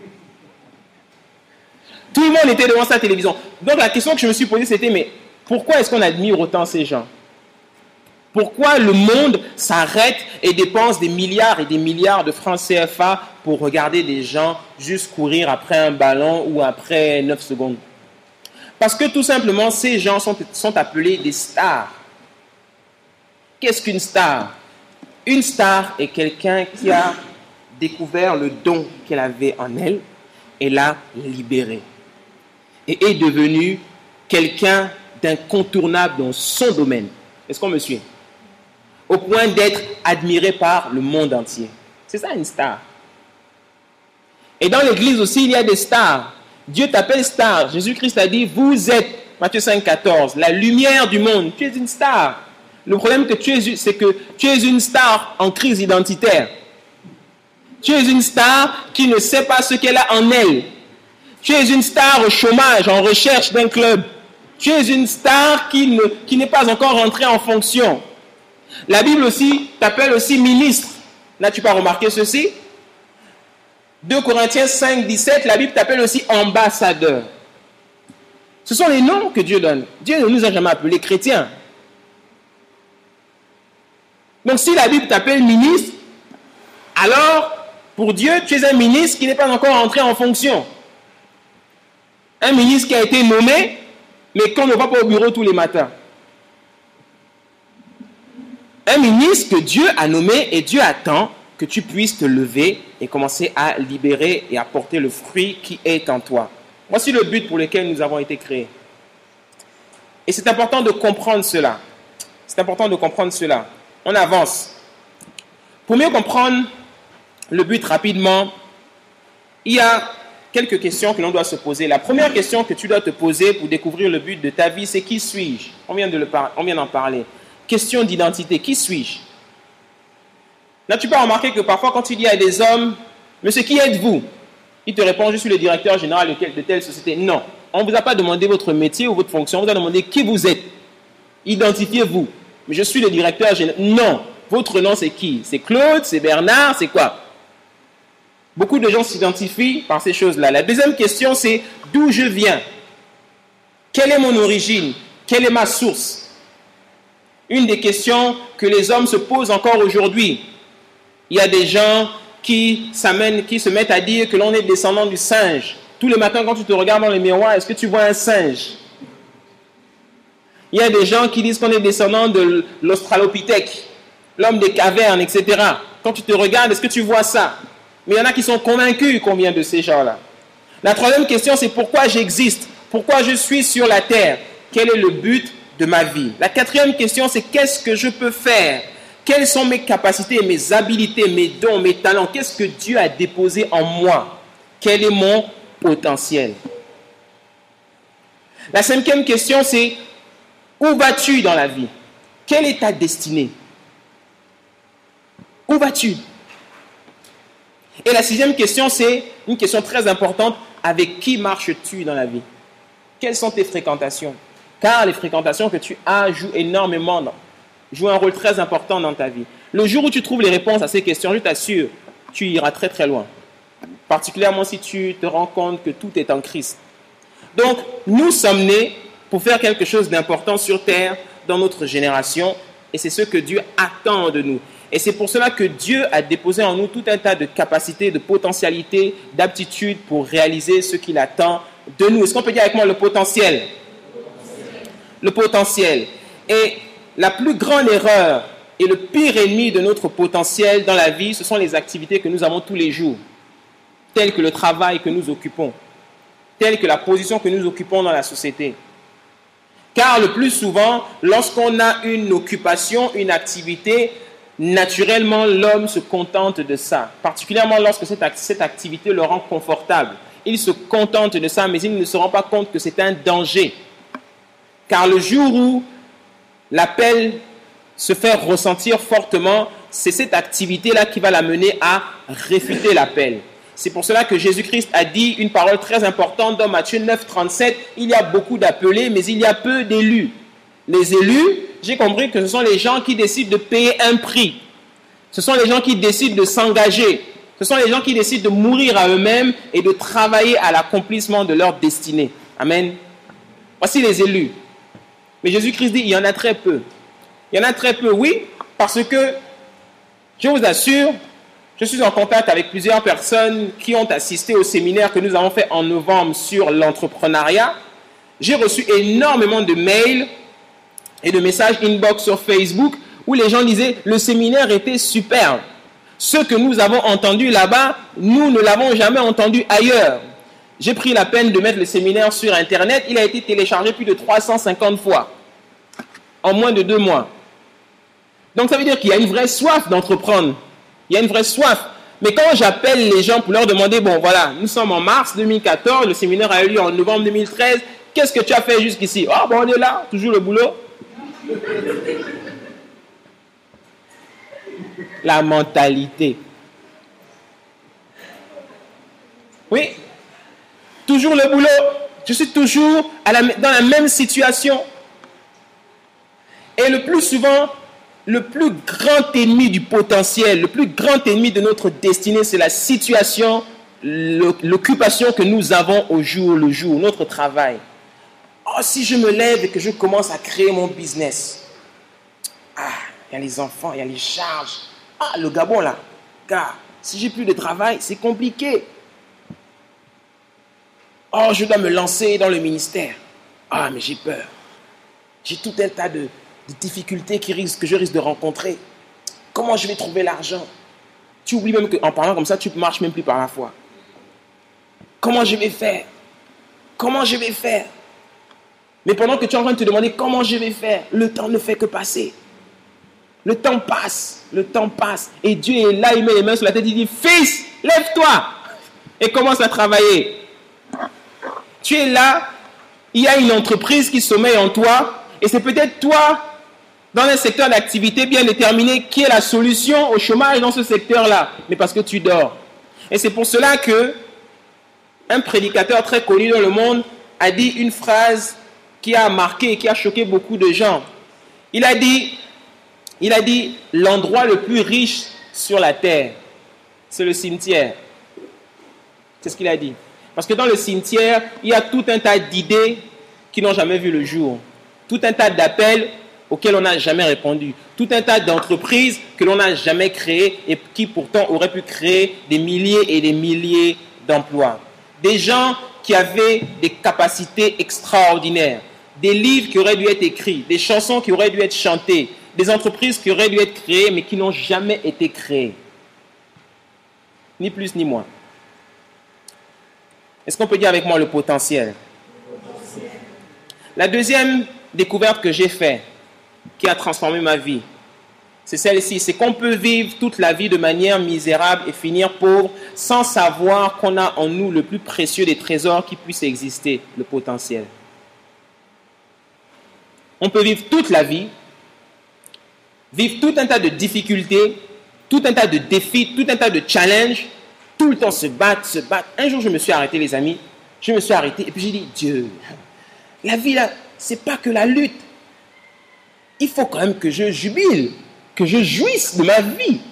Tout le monde était devant sa télévision. Donc la question que je me suis posée, c'était, mais pourquoi est-ce qu'on admire autant ces gens? Pourquoi le monde s'arrête et dépense des milliards et des milliards de francs CFA pour regarder des gens juste courir après un ballon ou après 9 secondes? Parce que tout simplement, ces gens sont appelés des stars. Qu'est-ce qu'une star? Une star est quelqu'un qui a découvert le don qu'elle avait en elle et l'a libéré. Et est devenu quelqu'un d'incontournable dans son domaine. Est-ce qu'on me suit? Au point d'être admiré par le monde entier. C'est ça une star. Et dans l'église aussi, il y a des stars. Dieu t'appelle star. Jésus-Christ a dit, vous êtes, Matthieu 5,14, la lumière du monde. Tu es une star. Le problème c'est que tu es une star en crise identitaire. Tu es une star qui ne sait pas ce qu'elle a en elle. Tu es une star au chômage, en recherche d'un club. Tu es une star qui n'est pas encore rentrée en fonction. La Bible aussi t'appelle aussi ministre. N'as-tu pas remarqué ceci? 2 Corinthiens 5, 17, la Bible t'appelle aussi ambassadeur. Ce sont les noms que Dieu donne. Dieu ne nous a jamais appelés chrétiens. Donc si la Bible t'appelle ministre, alors pour Dieu, tu es un ministre qui n'est pas encore entré en fonction. Un ministre qui a été nommé, mais qu'on ne va pas au bureau tous les matins. Un ministre que Dieu a nommé et Dieu attend que tu puisses te lever et commencer à libérer et à porter le fruit qui est en toi. Voici le but pour lequel nous avons été créés. Et c'est important de comprendre cela. C'est important de comprendre cela. On avance. Pour mieux comprendre le but rapidement, il y a quelques questions que l'on doit se poser. La première question que tu dois te poser pour découvrir le but de ta vie, c'est qui suis-je? On vient d'en parler. Question d'identité. Qui suis-je? N'as-tu pas remarqué que parfois quand tu dis à des hommes, monsieur, qui êtes-vous? Il te répond, je suis le directeur général de telle société. Non, on ne vous a pas demandé votre métier ou votre fonction, on vous a demandé qui vous êtes. Identifiez-vous. Mais je suis le directeur général. Non, votre nom c'est qui? C'est Claude, c'est Bernard, c'est quoi? Beaucoup de gens s'identifient par ces choses-là. La deuxième question, c'est d'où je viens? Quelle est mon origine? Quelle est ma source? Une des questions que les hommes se posent encore aujourd'hui. Il y a des gens qui se mettent à dire que l'on est descendant du singe. Tous les matins, quand tu te regardes dans le miroir, est-ce que tu vois un singe? Il y a des gens qui disent qu'on est descendant de l'Australopithèque, l'homme des cavernes, etc. Quand tu te regardes, est-ce que tu vois ça? Mais il y en a qui sont convaincus qu'on vient de ces gens-là. La troisième question, c'est pourquoi j'existe? Pourquoi je suis sur la terre? Quel est le but de ma vie? La quatrième question, c'est qu'est-ce que je peux faire? Quelles sont mes capacités, mes habilités, mes dons, mes talents? Qu'est-ce que Dieu a déposé en moi? Quel est mon potentiel? La cinquième question, c'est où vas-tu dans la vie? Quelle est ta destinée? Où vas-tu? Et la sixième question, c'est une question très importante. Avec qui marches-tu dans la vie? Quelles sont tes fréquentations? Car les fréquentations que tu as jouent un rôle très important dans ta vie. Le jour où tu trouves les réponses à ces questions, je t'assure, tu iras très très loin. Particulièrement si tu te rends compte que tout est en Christ. Donc, nous sommes nés pour faire quelque chose d'important sur terre dans notre génération. Et c'est ce que Dieu attend de nous. Et c'est pour cela que Dieu a déposé en nous tout un tas de capacités, de potentialités, d'aptitudes pour réaliser ce qu'il attend de nous. Est-ce qu'on peut dire avec moi le potentiel? Le potentiel. Et la plus grande erreur et le pire ennemi de notre potentiel dans la vie, ce sont les activités que nous avons tous les jours, telles que le travail que nous occupons, telles que la position que nous occupons dans la société. Car le plus souvent, lorsqu'on a une occupation, une activité, naturellement, l'homme se contente de ça, particulièrement lorsque cette activité le rend confortable. Il se contente de ça, mais il ne se rend pas compte que c'est un danger. Car le jour où l'appel se fait ressentir fortement, c'est cette activité-là qui va l'amener à réfuter l'appel. C'est pour cela que Jésus-Christ a dit une parole très importante dans Matthieu 9, 37. Il y a beaucoup d'appelés, mais il y a peu d'élus. Les élus, j'ai compris que ce sont les gens qui décident de payer un prix. Ce sont les gens qui décident de s'engager. Ce sont les gens qui décident de mourir à eux-mêmes et de travailler à l'accomplissement de leur destinée. Amen. Voici les élus. Mais Jésus-Christ dit, il y en a très peu. Il y en a très peu, oui, parce que, je vous assure, je suis en contact avec plusieurs personnes qui ont assisté au séminaire que nous avons fait en novembre sur l'entrepreneuriat. J'ai reçu énormément de mails et de messages inbox sur Facebook où les gens disaient « le séminaire était superbe. Ce que nous avons entendu là-bas, nous ne l'avons jamais entendu ailleurs. » J'ai pris la peine de mettre le séminaire sur Internet. Il a été téléchargé plus de 350 fois en moins de 2 mois. Donc ça veut dire qu'il y a une vraie soif d'entreprendre. Il y a une vraie soif. Mais quand j'appelle les gens pour leur demander « bon voilà, nous sommes en mars 2014, le séminaire a eu lieu en novembre 2013. Qu'est-ce que tu as fait jusqu'ici? » « Ah bon, on est là, toujours le boulot. » La mentalité. Oui, toujours le boulot. Je suis toujours dans la même situation. Et le plus souvent, le plus grand ennemi du potentiel, le plus grand ennemi de notre destinée, c'est la situation, l'occupation que nous avons au jour le jour, notre travail. Oh, si je me lève et que je commence à créer mon business. Ah, il y a les enfants, il y a les charges. Ah, le Gabon là. Car si j'ai plus de travail, c'est compliqué. Oh, je dois me lancer dans le ministère. Ah, mais j'ai peur. J'ai tout un tas de difficultés que je risque de rencontrer. Comment je vais trouver l'argent? Tu oublies même qu'en parlant comme ça, tu ne marches même plus par la foi. Comment je vais faire? Comment je vais faire? Mais pendant que tu es en train de te demander comment je vais faire, le temps ne fait que passer. Le temps passe, et Dieu est là, il met les mains sur la tête, il dit, fils, lève-toi et commence à travailler. Tu es là, il y a une entreprise qui sommeille en toi, et c'est peut-être toi, dans un secteur d'activité bien déterminé, qui est la solution au chômage dans ce secteur-là, mais parce que tu dors. Et c'est pour cela que un prédicateur très connu dans le monde a dit une phrase qui a marqué et qui a choqué beaucoup de gens. Il a dit, l'endroit le plus riche sur la terre, c'est le cimetière. C'est ce qu'il a dit. Parce que dans le cimetière, il y a tout un tas d'idées qui n'ont jamais vu le jour. Tout un tas d'appels auxquelles on n'a jamais répondu. Tout un tas d'entreprises que l'on n'a jamais créées et qui pourtant auraient pu créer des milliers et des milliers d'emplois. Des gens qui avaient des capacités extraordinaires, des livres qui auraient dû être écrits, des chansons qui auraient dû être chantées, des entreprises qui auraient dû être créées mais qui n'ont jamais été créées. Ni plus ni moins. Est-ce qu'on peut dire avec moi le potentiel? La deuxième découverte que j'ai faite, qui a transformé ma vie, c'est celle-ci, c'est qu'on peut vivre toute la vie de manière misérable et finir pauvre sans savoir qu'on a en nous le plus précieux des trésors qui puissent exister, le potentiel. On peut vivre toute la vie, vivre tout un tas de difficultés, tout un tas de défis, tout un tas de challenges, tout le temps se battre. Un jour, je me suis arrêté, les amis, je me suis arrêté et puis j'ai dit, Dieu, la vie là, c'est pas que la lutte. Il faut quand même que je jubile, que je jouisse de ma vie.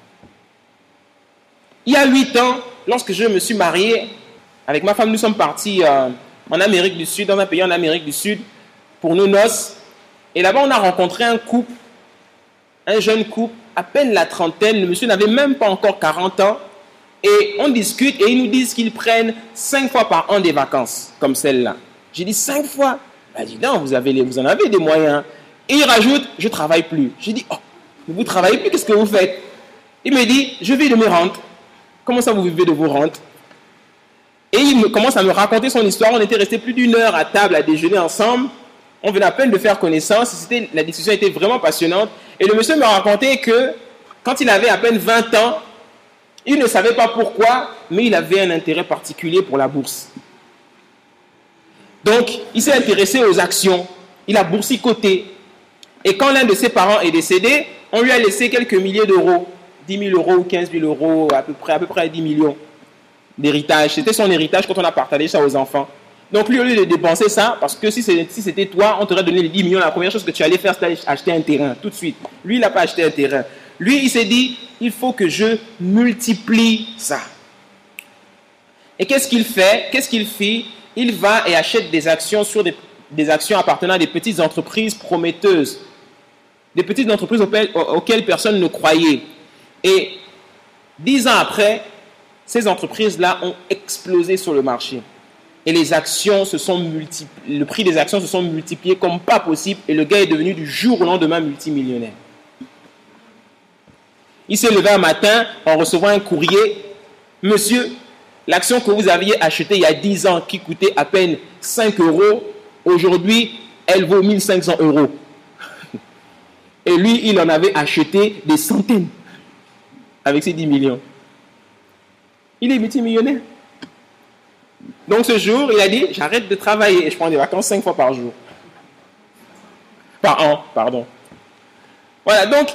Il y a 8 ans, lorsque je me suis marié, avec ma femme, nous sommes partis en Amérique du Sud, dans un pays en Amérique du Sud, pour nos noces. Et là-bas, on a rencontré un couple, un jeune couple, à peine la trentaine. Le monsieur n'avait même pas encore 40 ans. Et on discute et ils nous disent qu'ils prennent 5 fois par an des vacances, comme celle-là. J'ai dit 5 fois. Il a dit non, vous en avez des moyens. Et il rajoute, je ne travaille plus. J'ai dit, oh, vous ne travaillez plus, qu'est-ce que vous faites? Il me dit, je vis de mes rentes. Comment ça vous vivez de vos rentes? Et il commence à me raconter son histoire. On était restés plus d'1 heure à table à déjeuner ensemble. On venait à peine de faire connaissance. La discussion était vraiment passionnante. Et le monsieur me racontait que quand il avait à peine 20 ans, il ne savait pas pourquoi, mais il avait un intérêt particulier pour la bourse. Donc, il s'est intéressé aux actions. Il a boursicoté. Et quand l'un de ses parents est décédé, on lui a laissé quelques milliers d'euros, 10 000 euros ou 15 000 euros, à peu près 10 millions d'héritage. C'était son héritage quand on a partagé ça aux enfants. Donc lui, au lieu de dépenser ça, parce que si c'était toi, on t'aurait donné les 10 millions, la première chose que tu allais faire, c'était acheter un terrain, tout de suite. Lui, il n'a pas acheté un terrain. Lui, il s'est dit, il faut que je multiplie ça. Et qu'est-ce qu'il fait? Qu'est-ce qu'il fit? Il va et achète des actions sur des actions appartenant à des petites entreprises prometteuses. Des petites entreprises auxquelles personne ne croyait. Et 10 ans après, ces entreprises-là ont explosé sur le marché. Et les actions le prix des actions se sont multipliés comme pas possible. Et le gars est devenu du jour au lendemain multimillionnaire. Il s'est levé un matin en recevant un courrier. Monsieur, l'action que vous aviez achetée il y a 10 ans qui coûtait à peine 5 euros, aujourd'hui, elle vaut 1500 euros. Et lui, il en avait acheté des centaines avec ses 10 millions. Il est multimillionnaire. Donc ce jour, il a dit, j'arrête de travailler et je prends des vacances 5 fois par jour. Par an, pardon. Voilà, donc,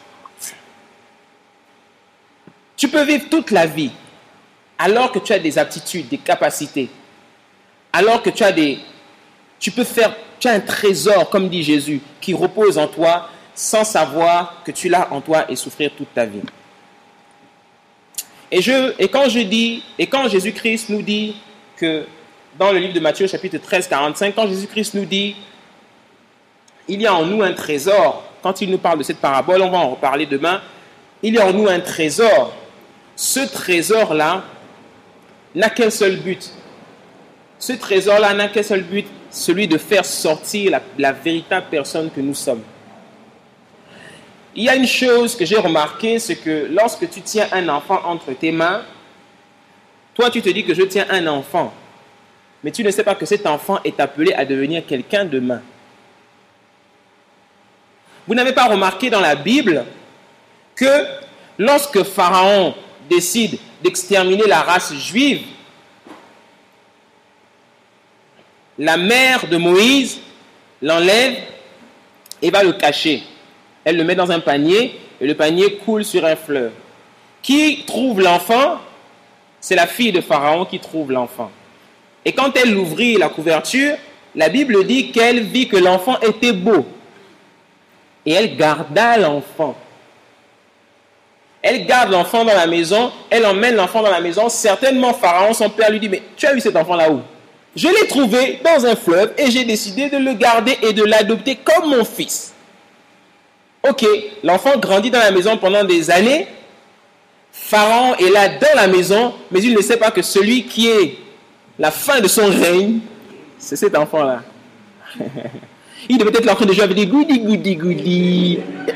tu peux vivre toute la vie alors que tu as des aptitudes, des capacités, alors que tu as un trésor, comme dit Jésus, qui repose en toi sans savoir que tu l'as en toi et souffrir toute ta vie. Et quand Jésus-Christ nous dit que dans le livre de Matthieu, chapitre 13, 45, quand Jésus-Christ nous dit il y a en nous un trésor, quand il nous parle de cette parabole, on va en reparler demain, il y a en nous un trésor. Ce trésor-là n'a qu'un seul but. Ce trésor-là n'a qu'un seul but, celui de faire sortir la véritable personne que nous sommes. Il y a une chose que j'ai remarquée, c'est que lorsque tu tiens un enfant entre tes mains, toi tu te dis que je tiens un enfant, mais tu ne sais pas que cet enfant est appelé à devenir quelqu'un de demain. Vous n'avez pas remarqué dans la Bible que lorsque Pharaon décide d'exterminer la race juive, la mère de Moïse l'enlève et va le cacher. Elle le met dans un panier et le panier coule sur un fleuve. Qui trouve l'enfant? C'est la fille de Pharaon qui trouve l'enfant. Et quand elle ouvrit la couverture, la Bible dit qu'elle vit que l'enfant était beau. Et elle garda l'enfant. Elle garde l'enfant dans la maison, elle emmène l'enfant dans la maison. Certainement, Pharaon, son père, lui dit, mais tu as eu cet enfant-là où? Je l'ai trouvé dans un fleuve et j'ai décidé de le garder et de l'adopter comme mon fils. Ok, l'enfant grandit dans la maison pendant des années. Pharaon est là dans la maison, mais il ne sait pas que celui qui est la fin de son règne, c'est cet enfant-là. Il est peut-être en train de jouer avec des goudi.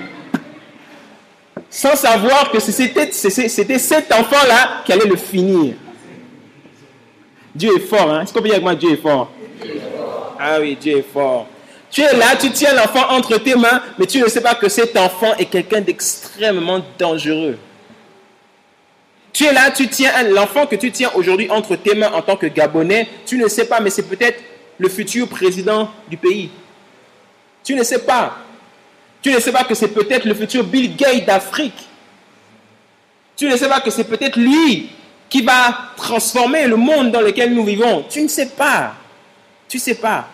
Sans savoir que c'était cet enfant-là qui allait le finir. Dieu est fort, hein? Est-ce qu'on peut dire avec moi, Dieu est fort? Ah oui, Dieu est fort. Tu es là, tu tiens l'enfant entre tes mains, mais tu ne sais pas que cet enfant est quelqu'un d'extrêmement dangereux. Tu es là, tu tiens l'enfant que tu tiens aujourd'hui entre tes mains en tant que Gabonais, tu ne sais pas, mais c'est peut-être le futur président du pays. Tu ne sais pas. Tu ne sais pas que c'est peut-être le futur Bill Gates d'Afrique. Tu ne sais pas que c'est peut-être lui qui va transformer le monde dans lequel nous vivons. Tu ne sais pas. Tu ne sais pas.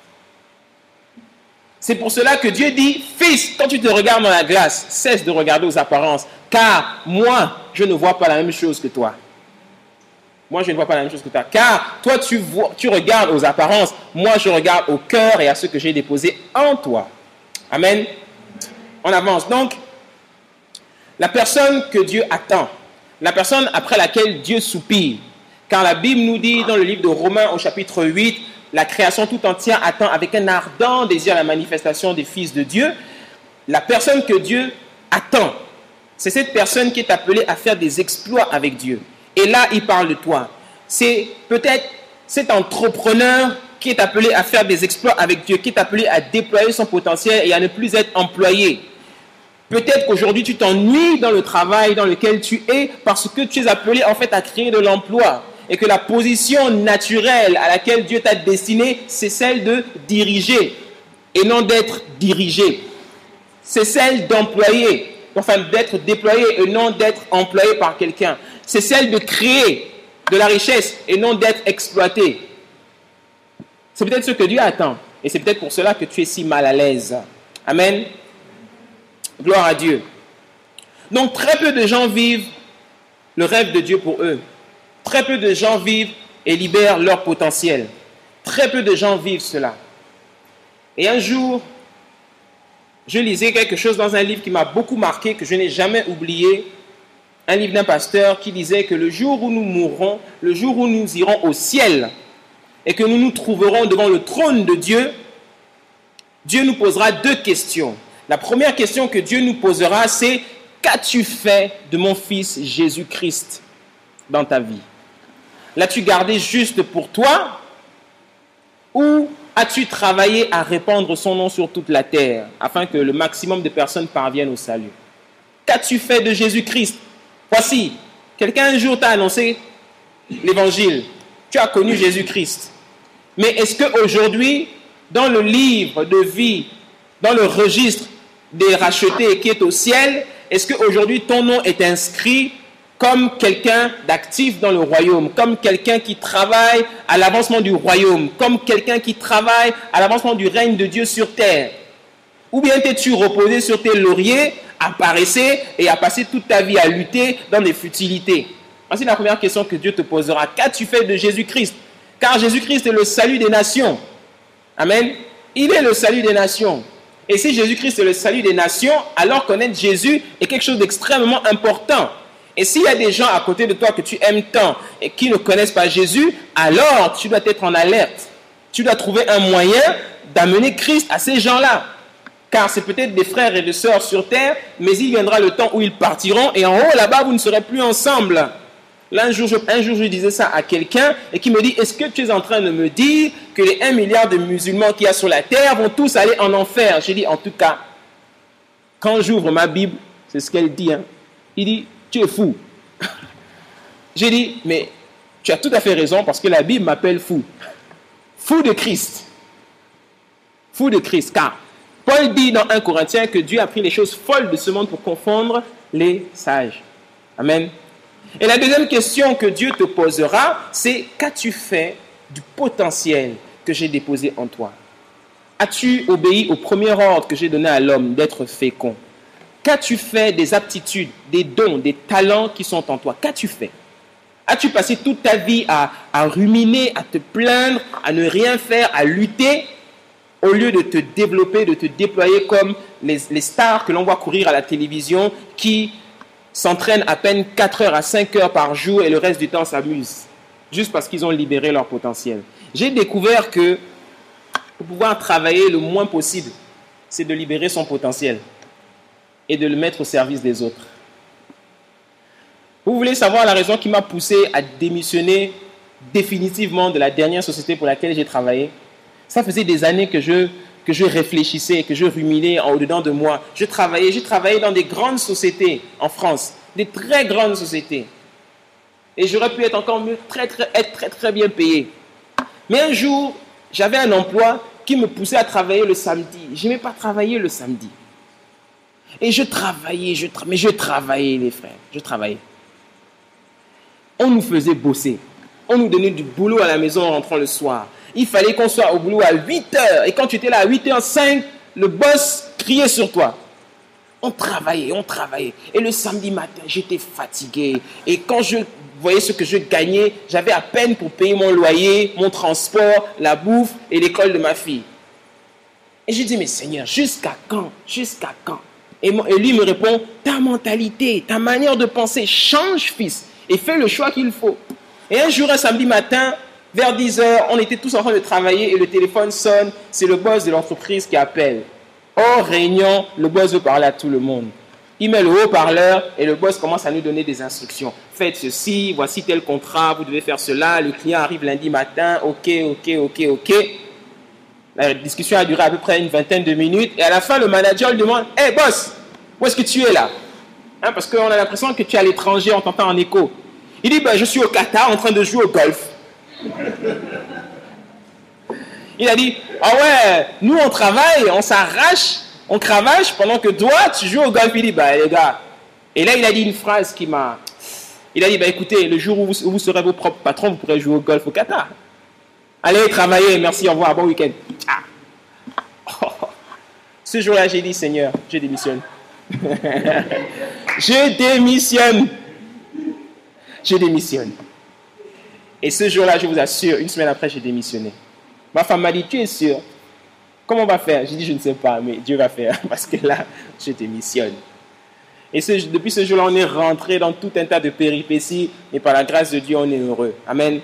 C'est pour cela que Dieu dit, fils, quand tu te regardes dans la glace, cesse de regarder aux apparences, car moi, je ne vois pas la même chose que toi. Moi, je ne vois pas la même chose que toi. Car toi, tu regardes aux apparences, moi, je regarde au cœur et à ce que j'ai déposé en toi. Amen. On avance. Donc, la personne que Dieu attend, la personne après laquelle Dieu soupire, car la Bible nous dit dans le livre de Romains au chapitre 8, la création tout entière attend avec un ardent désir la manifestation des fils de Dieu. La personne que Dieu attend, c'est cette personne qui est appelée à faire des exploits avec Dieu. Et là, il parle de toi. C'est peut-être cet entrepreneur qui est appelé à faire des exploits avec Dieu, qui est appelé à déployer son potentiel et à ne plus être employé. Peut-être qu'aujourd'hui, tu t'ennuies dans le travail dans lequel tu es parce que tu es appelé en fait à créer de l'emploi. Et que la position naturelle à laquelle Dieu t'a destiné, c'est celle de diriger et non d'être dirigé. C'est celle d'employer, enfin d'être déployé et non d'être employé par quelqu'un. C'est celle de créer de la richesse et non d'être exploité. C'est peut-être ce que Dieu attend. Et c'est peut-être pour cela que tu es si mal à l'aise. Amen. Gloire à Dieu. Donc très peu de gens vivent le rêve de Dieu pour eux. Très peu de gens vivent et libèrent leur potentiel. Très peu de gens vivent cela. Et un jour, je lisais quelque chose dans un livre qui m'a beaucoup marqué, que je n'ai jamais oublié. Un livre d'un pasteur qui disait que le jour où nous mourrons, le jour où nous irons au ciel et que nous nous trouverons devant le trône de Dieu, Dieu nous posera deux questions. La première question que Dieu nous posera, c'est « Qu'as-tu fait de mon fils Jésus-Christ dans ta vie ? L'as-tu gardé juste pour toi ou as-tu travaillé à répandre son nom sur toute la terre afin que le maximum de personnes parviennent au salut ? Qu'as-tu fait de Jésus-Christ ? Voici, quelqu'un un jour t'a annoncé l'évangile. Tu as connu Jésus-Christ. Mais est-ce qu'aujourd'hui, dans le livre de vie, dans le registre des rachetés qui est au ciel, est-ce qu'aujourd'hui ton nom est inscrit comme quelqu'un d'actif dans le royaume, comme quelqu'un qui travaille à l'avancement du royaume, comme quelqu'un qui travaille à l'avancement du règne de Dieu sur terre? Ou bien t'es-tu reposé sur tes lauriers, à paresser et à passer toute ta vie à lutter dans des futilités? Voici la première question que Dieu te posera. Qu'as-tu fait de Jésus-Christ? Car Jésus-Christ est le salut des nations. Amen. Il est le salut des nations. Et si Jésus-Christ est le salut des nations, alors connaître Jésus est quelque chose d'extrêmement important. Et s'il y a des gens à côté de toi que tu aimes tant et qui ne connaissent pas Jésus, alors tu dois être en alerte. Tu dois trouver un moyen d'amener Christ à ces gens-là. Car c'est peut-être des frères et des sœurs sur terre, mais il viendra le temps où ils partiront et en haut là-bas, vous ne serez plus ensemble. Là, un jour, je disais ça à quelqu'un et qui me dit, est-ce que tu es en train de me dire que les 1 milliard de musulmans qu'il y a sur la terre vont tous aller en enfer? J'ai dit, en tout cas, quand j'ouvre ma Bible, c'est ce qu'elle dit. Hein. Il dit, tu es fou. J'ai dit, mais tu as tout à fait raison parce que la Bible m'appelle fou. Fou de Christ. Fou de Christ. Car Paul dit dans 1 Corinthiens que Dieu a pris les choses folles de ce monde pour confondre les sages. Amen. Et la deuxième question que Dieu te posera, c'est qu'as-tu fait du potentiel que j'ai déposé en toi? As-tu obéi au premier ordre que j'ai donné à l'homme d'être fécond? Qu'as-tu fait des aptitudes, des dons, des talents qui sont en toi? Qu'as-tu fait? As-tu passé toute ta vie à ruminer, à te plaindre, à ne rien faire, à lutter? Au lieu de te développer, de te déployer comme les stars que l'on voit courir à la télévision qui s'entraînent à peine 4 heures à 5 heures par jour et le reste du temps s'amusent, juste parce qu'ils ont libéré leur potentiel. J'ai découvert que pour pouvoir travailler le moins possible, c'est de libérer son potentiel et de le mettre au service des autres. Vous voulez savoir la raison qui m'a poussé à démissionner définitivement de la dernière société pour laquelle j'ai travaillé? Ça faisait des années que je réfléchissais, que je ruminais au-dedans de moi. J'ai travaillé dans des grandes sociétés en France, des très grandes sociétés. Et j'aurais pu être encore mieux, être très bien payé. Mais un jour, j'avais un emploi qui me poussait à travailler le samedi. Je n'aimais pas travailler le samedi. Et je travaillais, les frères, je travaillais. On nous faisait bosser. On nous donnait du boulot à la maison en rentrant le soir. Il fallait qu'on soit au boulot à 8 heures. Et quand tu étais là à 8h05, le boss criait sur toi. On travaillait. Et le samedi matin, j'étais fatigué. Et quand je voyais ce que je gagnais, j'avais à peine pour payer mon loyer, mon transport, la bouffe et l'école de ma fille. Et je dis, mais Seigneur, jusqu'à quand? Et lui me répond, ta mentalité, ta manière de penser, change, fils, et fais le choix qu'il faut. Et un jour, un samedi matin, vers 10h, on était tous en train de travailler et le téléphone sonne. C'est le boss de l'entreprise qui appelle. Hors réunion, le boss veut parler à tout le monde. Il met le haut-parleur et le boss commence à nous donner des instructions. Faites ceci, voici tel contrat, vous devez faire cela. Le client arrive lundi matin, ok. La discussion a duré à peu près une vingtaine de minutes. Et à la fin, le manager lui demande, « Hey boss, où est-ce que tu es là ?» Parce qu'on a l'impression que tu es à l'étranger, on t'entend en écho. Il dit, je suis au Qatar en train de jouer au golf. Il a dit, ah ouais, nous on travaille, on s'arrache, on cravache pendant que toi tu joues au golf. Il dit, les gars. Et là il a dit une phrase qui m'a... Il a dit, écoutez, le jour où vous serez vos propres patrons, vous pourrez jouer au golf au Qatar. Allez travailler, merci, au revoir, bon week-end. Ce jour-là j'ai dit, Seigneur, je démissionne. Je démissionne. Et ce jour-là, je vous assure, une semaine après, j'ai démissionné. Ma femme m'a dit, tu es sûr? Comment on va faire? J'ai dit, je ne sais pas, mais Dieu va faire. Parce que là, je démissionne. Et depuis ce jour-là, on est rentré dans tout un tas de péripéties. Et par la grâce de Dieu, on est heureux. Amen.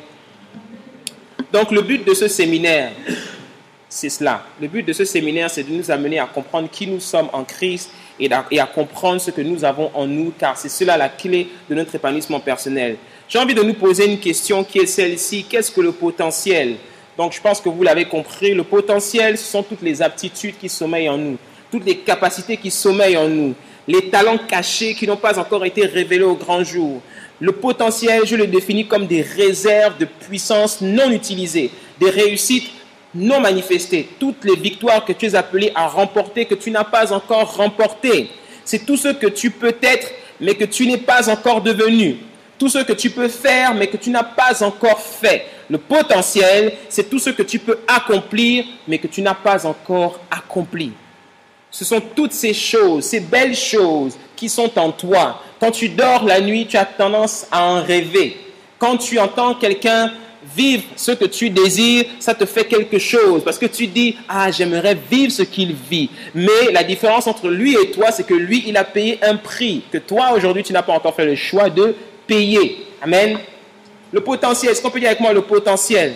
Donc, le but de ce séminaire, c'est cela. Le but de ce séminaire, c'est de nous amener à comprendre qui nous sommes en Christ et à comprendre ce que nous avons en nous, car c'est cela la clé de notre épanouissement personnel. J'ai envie de nous poser une question qui est celle-ci. Qu'est-ce que le potentiel? Donc, je pense que vous l'avez compris. Le potentiel, ce sont toutes les aptitudes qui sommeillent en nous, toutes les capacités qui sommeillent en nous, les talents cachés qui n'ont pas encore été révélés au grand jour. Le potentiel, je le définis comme des réserves de puissance non utilisées, des réussites non manifestées, toutes les victoires que tu es appelé à remporter, que tu n'as pas encore remportées. C'est tout ce que tu peux être, mais que tu n'es pas encore devenu. Tout ce que tu peux faire, mais que tu n'as pas encore fait. Le potentiel, c'est tout ce que tu peux accomplir, mais que tu n'as pas encore accompli. Ce sont toutes ces choses, ces belles choses qui sont en toi. Quand tu dors la nuit, tu as tendance à en rêver. Quand tu entends quelqu'un vivre ce que tu désires, ça te fait quelque chose. Parce que tu dis, j'aimerais vivre ce qu'il vit. Mais la différence entre lui et toi, c'est que lui, il a payé un prix. Que toi, aujourd'hui, tu n'as pas encore fait le choix de payer. Amen. Le potentiel, est-ce qu'on peut dire avec moi le potentiel?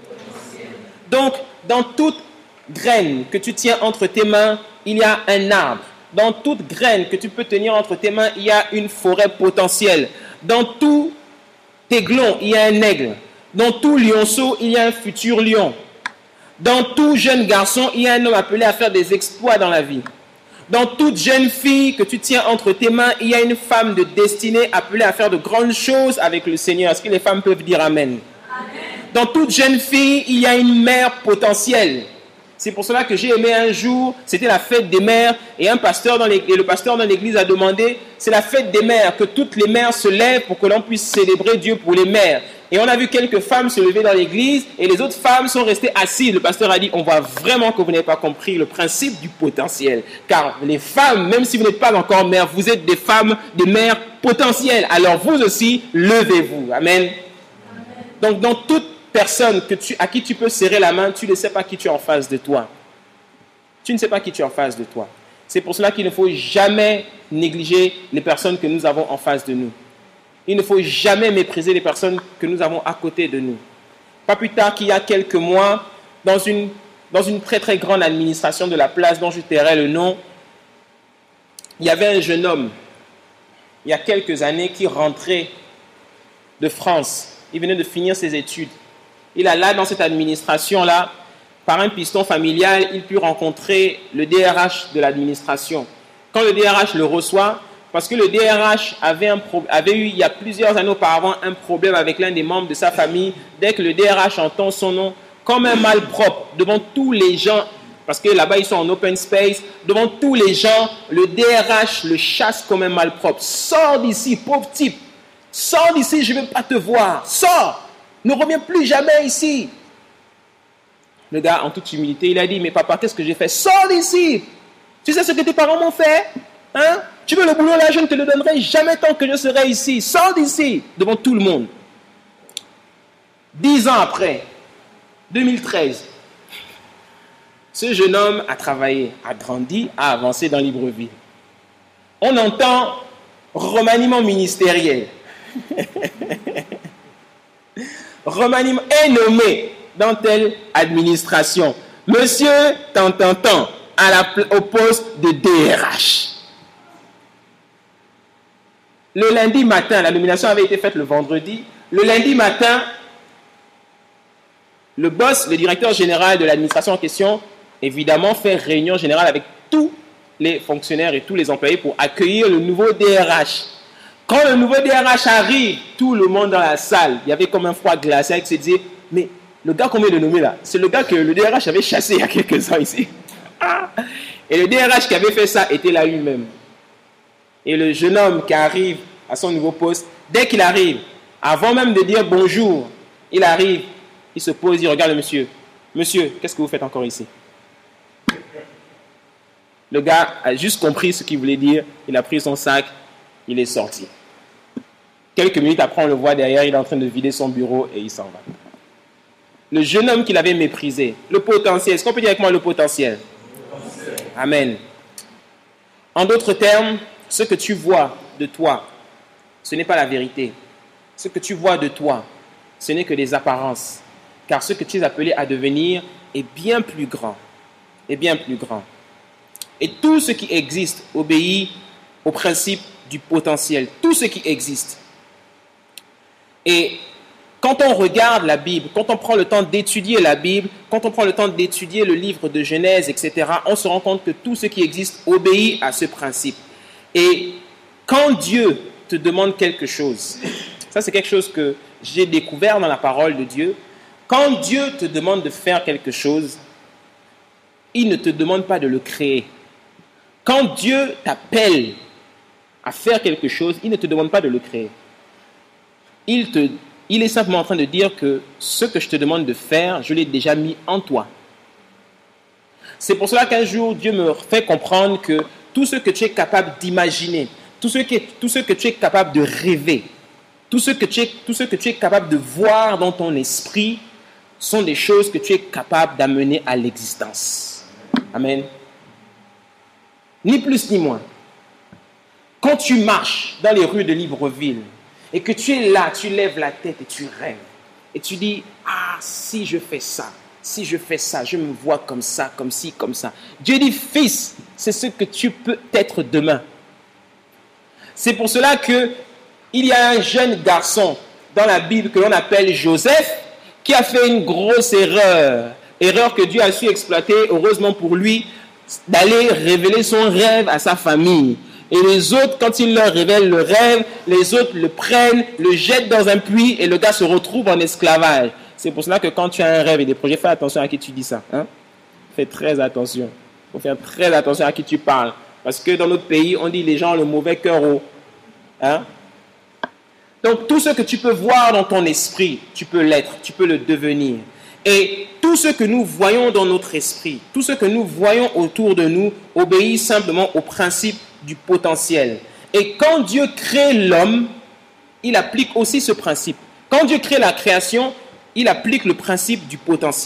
Donc, dans toute graine que tu tiens entre tes mains, il y a un arbre. Dans toute graine que tu peux tenir entre tes mains, il y a une forêt potentielle. Dans tout aiglon, il y a un aigle. Dans tout lionceau, il y a un futur lion. Dans tout jeune garçon, il y a un homme appelé à faire des exploits dans la vie. Dans toute jeune fille que tu tiens entre tes mains, il y a une femme de destinée appelée à faire de grandes choses avec le Seigneur. Est-ce que les femmes peuvent dire Amen? Amen. Dans toute jeune fille, il y a une mère potentielle. C'est pour cela que j'ai aimé un jour, c'était la fête des mères, et le pasteur dans l'église a demandé, c'est la fête des mères, que toutes les mères se lèvent pour que l'on puisse célébrer Dieu pour les mères. Et on a vu quelques femmes se lever dans l'église, et les autres femmes sont restées assises. Le pasteur a dit, on voit vraiment que vous n'avez pas compris le principe du potentiel. Car les femmes, même si vous n'êtes pas encore mères, vous êtes des femmes, des mères potentielles. Alors vous aussi, levez-vous. Amen. Donc dans toute personne à qui tu peux serrer la main, tu ne sais pas qui tu as en face de toi. Tu ne sais pas qui tu as en face de toi. C'est pour cela qu'il ne faut jamais négliger les personnes que nous avons en face de nous. Il ne faut jamais mépriser les personnes que nous avons à côté de nous. Pas plus tard qu'il y a quelques mois, dans une très très grande administration de la place dont je tairai le nom, il y avait un jeune homme, il y a quelques années, qui rentrait de France. Il venait de finir ses études. Il a là, dans cette administration-là, par un piston familial, il put rencontrer le DRH de l'administration. Quand le DRH le reçoit, parce que le DRH avait eu, il y a plusieurs années auparavant, un problème avec l'un des membres de sa famille, dès que le DRH entend son nom, comme un malpropre, devant tous les gens, parce que là-bas ils sont en open space, devant tous les gens, le DRH le chasse comme un malpropre. Sors d'ici, pauvre type. Sors d'ici, je ne veux pas te voir. Sors. Ne reviens plus jamais ici. Le gars, en toute humilité, il a dit, mais papa, qu'est-ce que j'ai fait? Sors d'ici. Tu sais ce que tes parents m'ont fait? Hein? Tu veux le boulot là, je ne te le donnerai jamais tant que je serai ici. Sors d'ici, devant tout le monde. 10 ans après, 2013, ce jeune homme a travaillé, a grandi, a avancé dans Libreville. On entend remaniement ministériel. Remaniement est nommé dans telle administration. Monsieur tant, au poste de DRH. Le lundi matin, la nomination avait été faite le vendredi. Le lundi matin, le boss, le directeur général de l'administration en question, évidemment, fait réunion générale avec tous les fonctionnaires et tous les employés pour accueillir le nouveau DRH. Quand le nouveau DRH arrive, tout le monde dans la salle, il y avait comme un froid glacé qui se disait, mais le gars qu'on vient de nommer là, c'est le gars que le DRH avait chassé il y a quelques ans ici. Et le DRH qui avait fait ça était là lui-même. Et le jeune homme qui arrive à son nouveau poste, dès qu'il arrive, avant même de dire bonjour, il arrive, il se pose, il regarde le monsieur. Monsieur, qu'est-ce que vous faites encore ici? Le gars a juste compris ce qu'il voulait dire, il a pris son sac, il est sorti. Quelques minutes après, on le voit derrière, il est en train de vider son bureau et il s'en va. Le jeune homme qu'il avait méprisé, le potentiel, est-ce qu'on peut dire avec moi le potentiel? Amen. En d'autres termes, ce que tu vois de toi, ce n'est pas la vérité. Ce que tu vois de toi, ce n'est que des apparences. Car ce que tu es appelé à devenir est bien plus grand. Est bien plus grand. Et tout ce qui existe obéit au principe du potentiel. Tout ce qui existe. Et quand on regarde la Bible, quand on prend le temps d'étudier la Bible, quand on prend le temps d'étudier le livre de Genèse, etc., on se rend compte que tout ce qui existe obéit à ce principe. Et quand Dieu te demande quelque chose, ça c'est quelque chose que j'ai découvert dans la parole de Dieu, quand Dieu te demande de faire quelque chose, il ne te demande pas de le créer. Quand Dieu t'appelle à faire quelque chose, il ne te demande pas de le créer. Il est simplement en train de dire que ce que je te demande de faire, je l'ai déjà mis en toi. C'est pour cela qu'un jour, Dieu me fait comprendre que tout ce que tu es capable d'imaginer, tout ce que tu es capable de rêver, tout ce que tu es capable de voir dans ton esprit, sont des choses que tu es capable d'amener à l'existence. Amen. Ni plus ni moins. Quand tu marches dans les rues de Libreville et que tu es là, tu lèves la tête et tu rêves. Et tu dis, ah, si je fais ça, je me vois comme ça, comme ci, comme ça. Dieu dit, fils, c'est ce que tu peux être demain. C'est pour cela qu'il y a un jeune garçon dans la Bible que l'on appelle Joseph, qui a fait une grosse erreur. Erreur que Dieu a su exploiter, heureusement pour lui, d'aller révéler son rêve à sa famille. Et les autres, quand il leur révèle le rêve, les autres le prennent, le jettent dans un puits et le gars se retrouve en esclavage. C'est pour cela que quand tu as un rêve et des projets, fais attention à qui tu dis ça. Hein? Fais très attention. Il faut faire très attention à qui tu parles. Parce que dans notre pays, on dit les gens ont le mauvais cœur haut. Hein? Donc tout ce que tu peux voir dans ton esprit, tu peux l'être, tu peux le devenir. Et tout ce que nous voyons dans notre esprit, tout ce que nous voyons autour de nous, obéit simplement au principe du potentiel. Et quand Dieu crée l'homme, il applique aussi ce principe. Quand Dieu crée la création, il applique le principe du potentiel.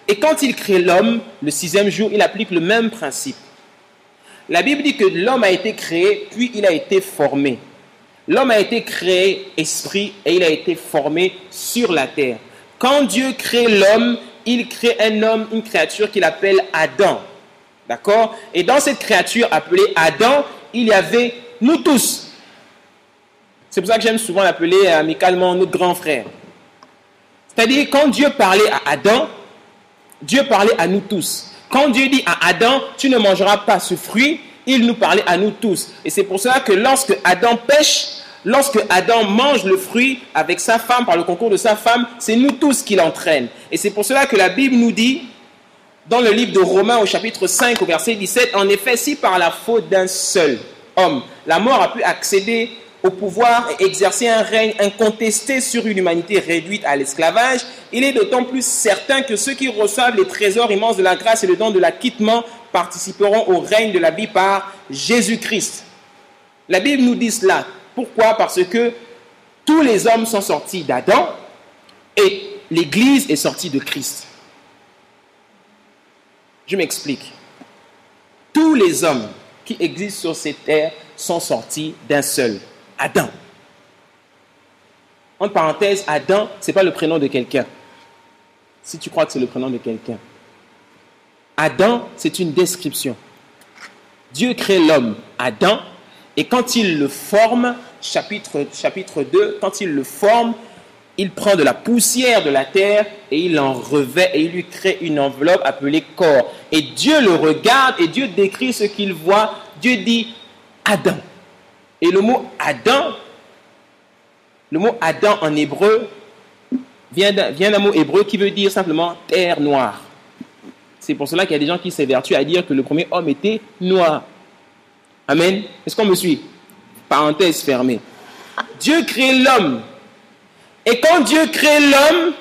Et quand il crée l'homme, le 6e jour, il applique le même principe. La Bible dit que l'homme a été créé, puis il a été formé. L'homme a été créé esprit et il a été formé sur la terre. Quand Dieu crée l'homme, il crée un homme, une créature qu'il appelle Adam. D'accord? Et dans cette créature appelée Adam, il y avait nous tous. C'est pour ça que j'aime souvent l'appeler amicalement notre grand frère. C'est-à-dire, quand Dieu parlait à Adam, Dieu parlait à nous tous. Quand Dieu dit à Adam, tu ne mangeras pas ce fruit, il nous parlait à nous tous. Et c'est pour cela que lorsque Adam pêche, lorsque Adam mange le fruit avec sa femme, par le concours de sa femme, c'est nous tous qui l'entraîne. Et c'est pour cela que la Bible nous dit, dans le livre de Romains au chapitre 5 au verset 17, en effet, si par la faute d'un seul homme, la mort a pu accéder au pouvoir et exercer un règne incontesté sur une humanité réduite à l'esclavage, il est d'autant plus certain que ceux qui reçoivent les trésors immenses de la grâce et le don de l'acquittement participeront au règne de la vie par Jésus-Christ. La Bible nous dit cela. Pourquoi? Parce que tous les hommes sont sortis d'Adam et l'Église est sortie de Christ. Je m'explique. Tous les hommes qui existent sur cette terre sont sortis d'un seul, Adam. En parenthèse, Adam, ce n'est pas le prénom de quelqu'un. Si tu crois que c'est le prénom de quelqu'un. Adam, c'est une description. Dieu crée l'homme, Adam, et quand il le forme, chapitre 2, quand il le forme, il prend de la poussière de la terre et il en revêt et il lui crée une enveloppe appelée corps. Et Dieu le regarde et Dieu décrit ce qu'il voit. Dieu dit Adam. Et le mot Adam en hébreu vient d'un mot hébreu qui veut dire simplement terre noire. C'est pour cela qu'il y a des gens qui s'évertuent à dire que le premier homme était noir. Amen. Est-ce qu'on me suit? Parenthèse fermée. Dieu crée l'homme. Et quand Dieu crée l'homme,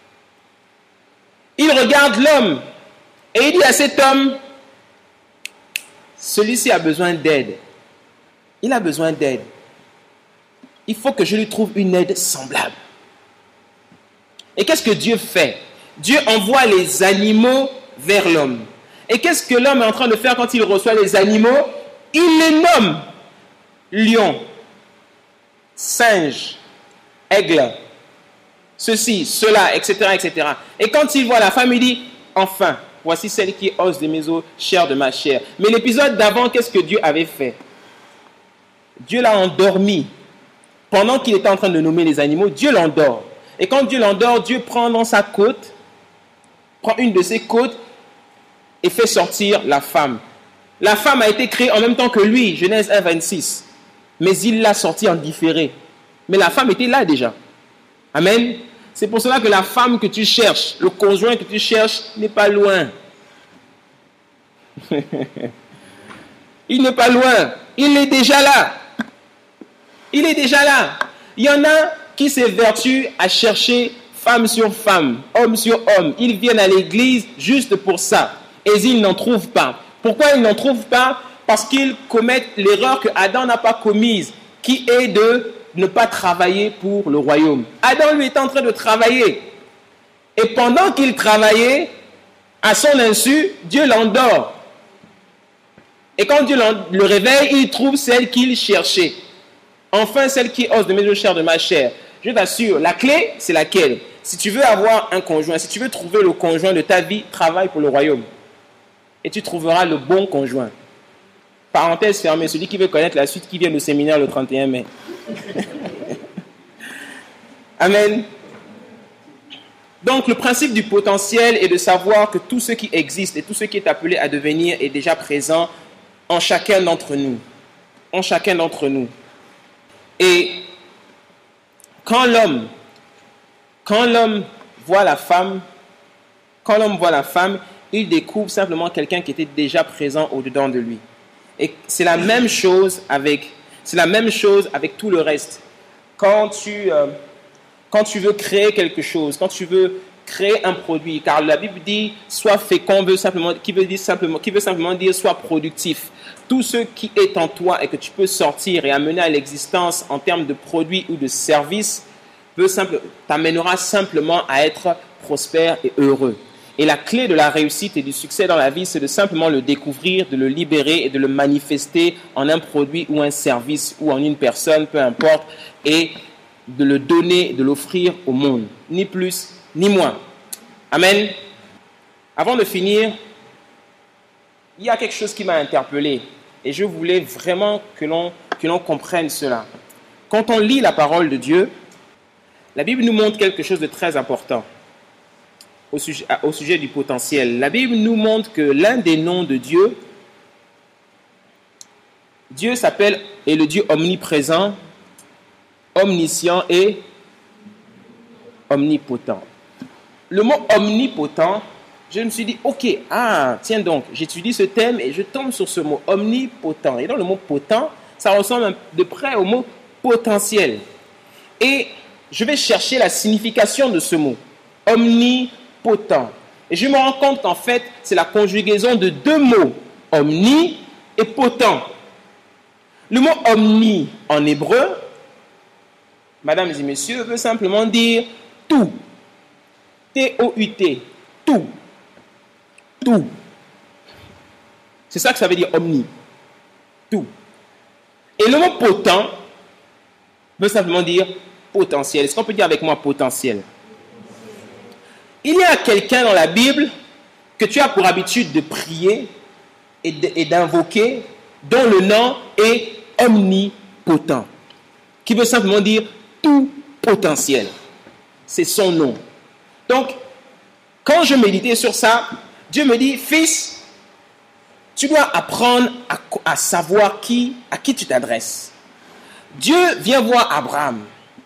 il regarde l'homme et il dit à cet homme, celui-ci a besoin d'aide. Il a besoin d'aide. Il faut que je lui trouve une aide semblable. Et qu'est-ce que Dieu fait? Dieu envoie les animaux vers l'homme. Et qu'est-ce que l'homme est en train de faire quand il reçoit les animaux? Il les nomme. Lion, singe, aigle, ceci, cela, etc., etc. Et quand il voit la femme, il dit, enfin, voici celle qui est os de mes os, chair de ma chair. Mais l'épisode d'avant, qu'est-ce que Dieu avait fait? Dieu l'a endormi. Pendant qu'il était en train de nommer les animaux, Dieu l'endort. Et quand Dieu l'endort, Dieu prend dans sa côte, prend une de ses côtes et fait sortir la femme. La femme a été créée en même temps que lui, Genèse 1, 26. Mais il l'a sortie en différé. Mais la femme était là déjà. Amen. C'est pour cela que la femme que tu cherches, le conjoint que tu cherches, n'est pas loin. Il n'est pas loin. Il est déjà là. Il est déjà là. Il y en a qui s'évertuent à chercher femme sur femme, homme sur homme. Ils viennent à l'église juste pour ça. Et ils n'en trouvent pas. Pourquoi ils n'en trouvent pas? Parce qu'ils commettent l'erreur que Adam n'a pas commise, qui est de ne pas travailler pour le royaume. Adam, lui, était en train de travailler. Et pendant qu'il travaillait, à son insu, Dieu l'endort. Et quand Dieu le réveille, il trouve celle qu'il cherchait. Enfin, celle qui ose de mes os, chair de ma chair. Je t'assure, la clé, c'est laquelle? Si tu veux avoir un conjoint, si tu veux trouver le conjoint de ta vie, travaille pour le royaume. Et tu trouveras le bon conjoint. Parenthèse fermée, celui qui veut connaître la suite, qui vient au séminaire le 31 mai. Amen. Donc, le principe du potentiel est de savoir que tout ce qui existe et tout ce qui est appelé à devenir est déjà présent en chacun d'entre nous. En chacun d'entre nous. Et quand l'homme voit la femme, il découvre simplement quelqu'un qui était déjà présent au-dedans de lui. Et c'est la même chose avec tout le reste. Quand tu veux créer quelque chose, quand tu veux créer un produit, car la Bible dit sois fécond, qui veut simplement dire sois productif. Tout ce qui est en toi et que tu peux sortir et amener à l'existence en termes de produits ou de services t'amènera simplement à être prospère et heureux. Et la clé de la réussite et du succès dans la vie, c'est de simplement le découvrir, de le libérer et de le manifester en un produit ou un service ou en une personne, peu importe, et de le donner, de l'offrir au monde. Ni plus, ni moins. Amen. Avant de finir, il y a quelque chose qui m'a interpellé et je voulais vraiment que l'on comprenne cela. Quand on lit la parole de Dieu, la Bible nous montre quelque chose de très important au sujet du potentiel. La Bible nous montre que l'un des noms de Dieu, Dieu s'appelle, est le Dieu omniprésent, omniscient et omnipotent. Le mot omnipotent, je me suis dit, ok, tiens donc, j'étudie ce thème et je tombe sur ce mot, omnipotent. Et dans le mot potent, ça ressemble de près au mot potentiel. Et je vais chercher la signification de ce mot, omnipotent. Et je me rends compte qu'en fait, c'est la conjugaison de deux mots, omni et potent. Le mot omni en hébreu, mesdames et messieurs, veut simplement dire tout. T-O-U-T, tout. Tout. C'est ça que ça veut dire omni. Tout. Et le mot potent veut simplement dire potentiel. Est-ce qu'on peut dire avec moi potentiel? Il y a quelqu'un dans la Bible que tu as pour habitude de prier et d'invoquer, dont le nom est omnipotent, qui veut simplement dire tout potentiel. C'est son nom. Donc, quand je méditais sur ça, Dieu me dit, fils, tu dois apprendre à savoir à qui tu t'adresses. Dieu vient voir Abraham,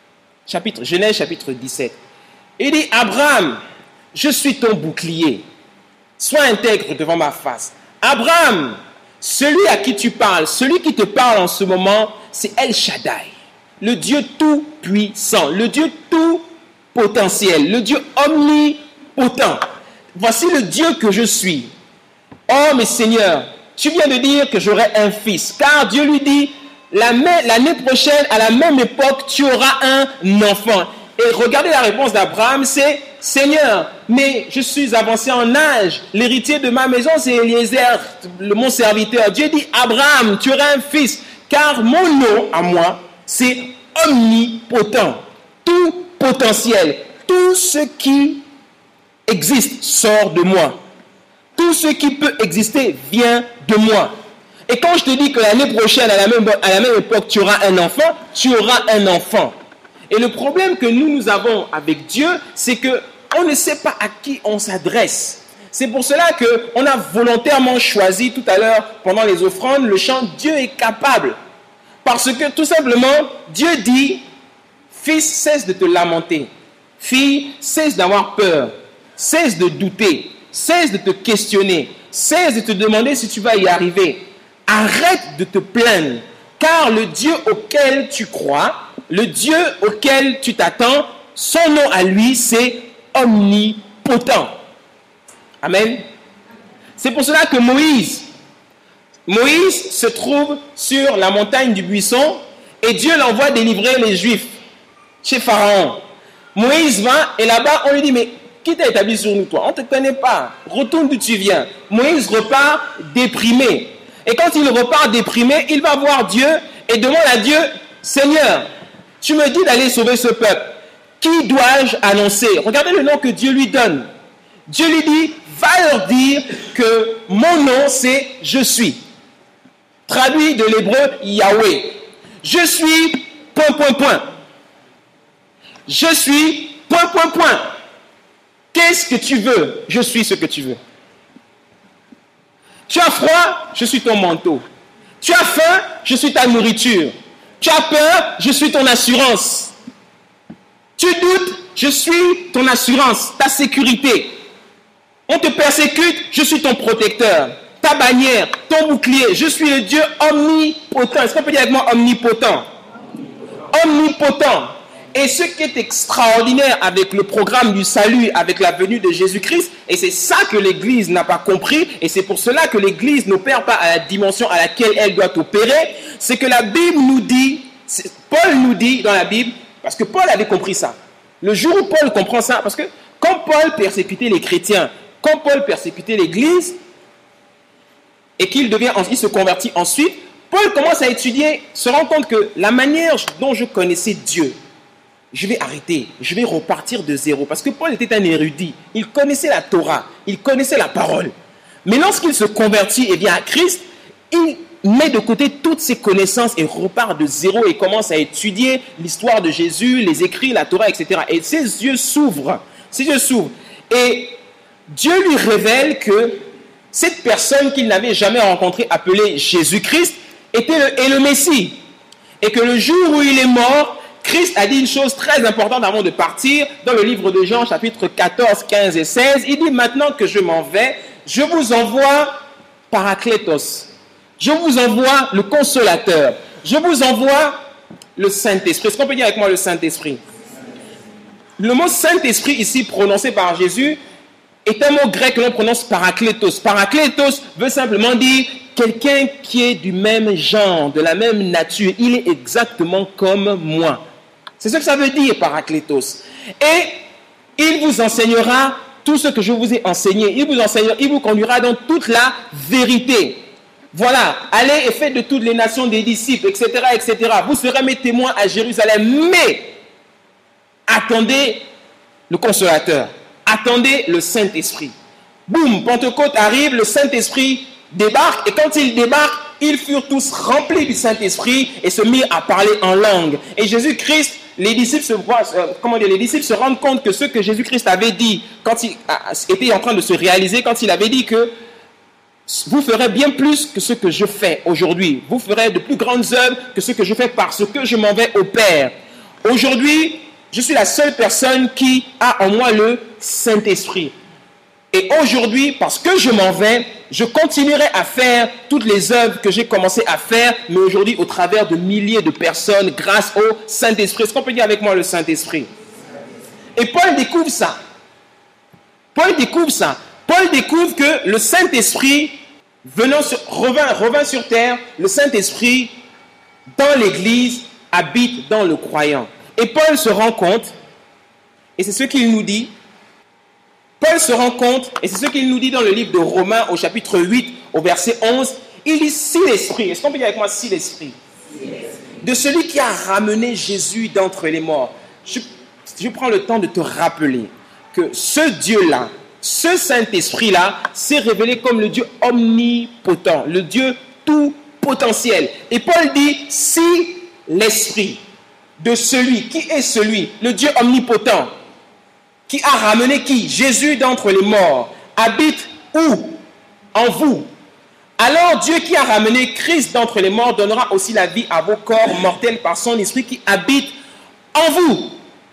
Genèse chapitre 17. Il dit, Abraham, je suis ton bouclier. Sois intègre devant ma face. Abraham, celui à qui tu parles, celui qui te parle en ce moment, c'est El Shaddai, le Dieu tout-puissant, le Dieu tout-potentiel, le Dieu omnipotent. Voici le Dieu que je suis. Oh, mais Seigneur, tu viens de dire que j'aurai un fils, car Dieu lui dit, l'année prochaine, à la même époque, tu auras un enfant. Et regardez la réponse d'Abraham, c'est, Seigneur, mais je suis avancé en âge, l'héritier de ma maison, c'est Eliezer, mon serviteur. Dieu dit, Abraham, tu auras un fils, car mon nom à moi, c'est omnipotent, tout potentiel, tout ce qui existe sort de moi. Tout ce qui peut exister vient de moi. Et quand je te dis que l'année prochaine, à la même époque, tu auras un enfant, tu auras un enfant. Et le problème que nous avons avec Dieu, c'est qu'on ne sait pas à qui on s'adresse. C'est pour cela qu'on a volontairement choisi tout à l'heure, pendant les offrandes, le chant « Dieu est capable ». Parce que tout simplement, Dieu dit « Fils, cesse de te lamenter. Fille, cesse d'avoir peur. Cesse de douter. Cesse de te questionner. Cesse de te demander si tu vas y arriver. Arrête de te plaindre. Car le Dieu auquel tu crois, le Dieu auquel tu t'attends, son nom à lui, c'est omnipotent. » Amen. C'est pour cela que Moïse se trouve sur la montagne du buisson et Dieu l'envoie délivrer les Juifs chez Pharaon. Moïse va et là-bas on lui dit, mais qui t'a établi sur nous, toi? On ne te connaît pas. Retourne d'où tu viens. Moïse repart déprimé. Et quand il repart déprimé, il va voir Dieu et demande à Dieu, Seigneur, tu me dis d'aller sauver ce peuple. Qui dois-je annoncer? Regardez le nom que Dieu lui donne. Dieu lui dit, va leur dire que mon nom c'est « Je suis ». Traduit de l'hébreu Yahweh. Je suis ... Je suis ... Qu'est-ce que tu veux? Je suis ce que tu veux. Tu as froid? Je suis ton manteau. Tu as faim? Je suis ta nourriture. Tu as peur? Je suis ton assurance. Tu doutes? Je suis ton assurance, ta sécurité. On te persécute? Je suis ton protecteur. Ta bannière, ton bouclier. Je suis le Dieu omnipotent. Est-ce qu'on peut dire avec moi omnipotent? Omnipotent. Et ce qui est extraordinaire avec le programme du salut, avec la venue de Jésus-Christ, et c'est ça que l'Église n'a pas compris, et c'est pour cela que l'Église n'opère pas à la dimension à laquelle elle doit opérer, c'est que la Bible nous dit, Paul nous dit dans la Bible, parce que Paul avait compris ça. Le jour où Paul comprend ça, parce que quand Paul persécutait les chrétiens, quand Paul persécutait l'Église et qu'il se convertit ensuite, Paul commence à étudier, se rend compte que la manière dont je connaissais Dieu, je vais arrêter, je vais repartir de zéro. Parce que Paul était un érudit, il connaissait la Torah, il connaissait la parole. Mais lorsqu'il se convertit et vient à Christ, il met de côté toutes ses connaissances et repart de zéro et commence à étudier l'histoire de Jésus, les écrits, la Torah, etc. Et ses yeux s'ouvrent. Et Dieu lui révèle que cette personne qu'il n'avait jamais rencontrée, appelée Jésus-Christ, est le Messie. Et que le jour où il est mort, Christ a dit une chose très importante avant de partir. Dans le livre de Jean, chapitre 14, 15 et 16, il dit: maintenant que je m'en vais, je vous envoie Paraclétos. Je vous envoie le Consolateur. Je vous envoie le Saint-Esprit. Est-ce qu'on peut dire avec moi le Saint-Esprit? Le mot Saint-Esprit ici prononcé par Jésus est un mot grec que l'on prononce Paraclétos. Paraclétos veut simplement dire quelqu'un qui est du même genre, de la même nature. Il est exactement comme moi. C'est ce que ça veut dire, Paraclétos. Et il vous enseignera tout ce que je vous ai enseigné. Il vous conduira dans toute la vérité. Voilà, allez et faites de toutes les nations des disciples, etc., etc. Vous serez mes témoins à Jérusalem, mais attendez le Consolateur, attendez le Saint-Esprit. Boum, Pentecôte arrive, le Saint-Esprit débarque, et quand il débarque, ils furent tous remplis du Saint-Esprit et se mirent à parler en langue. Et Jésus-Christ, les disciples se rendent compte que ce que Jésus-Christ avait dit, quand il était en train de se réaliser, quand il avait dit que vous ferez bien plus que ce que je fais aujourd'hui. Vous ferez de plus grandes œuvres que ce que je fais parce que je m'en vais au Père. Aujourd'hui, je suis la seule personne qui a en moi le Saint-Esprit. Et aujourd'hui, parce que je m'en vais, je continuerai à faire toutes les œuvres que j'ai commencé à faire, mais aujourd'hui au travers de milliers de personnes grâce au Saint-Esprit. Est-ce qu'on peut dire avec moi le Saint-Esprit? Et Paul découvre ça. Paul découvre que le Saint-Esprit revint sur terre, le Saint-Esprit dans l'Église habite dans le croyant. Et Paul se rend compte, et c'est ce qu'il nous dit, et c'est ce qu'il nous dit dans le livre de Romains au chapitre 8, au verset 11, il dit: si l'Esprit, est-ce qu'on peut dire avec moi si l'Esprit, de celui qui a ramené Jésus d'entre les morts. Je prends le temps de te rappeler que ce Dieu-là, ce Saint-Esprit-là, s'est révélé comme le Dieu omnipotent, le Dieu tout potentiel. Et Paul dit: si l'Esprit de celui, qui est celui, le Dieu omnipotent, qui a ramené qui? Jésus d'entre les morts, habite où? En vous. Alors Dieu qui a ramené Christ d'entre les morts donnera aussi la vie à vos corps mortels par son Esprit qui habite en vous.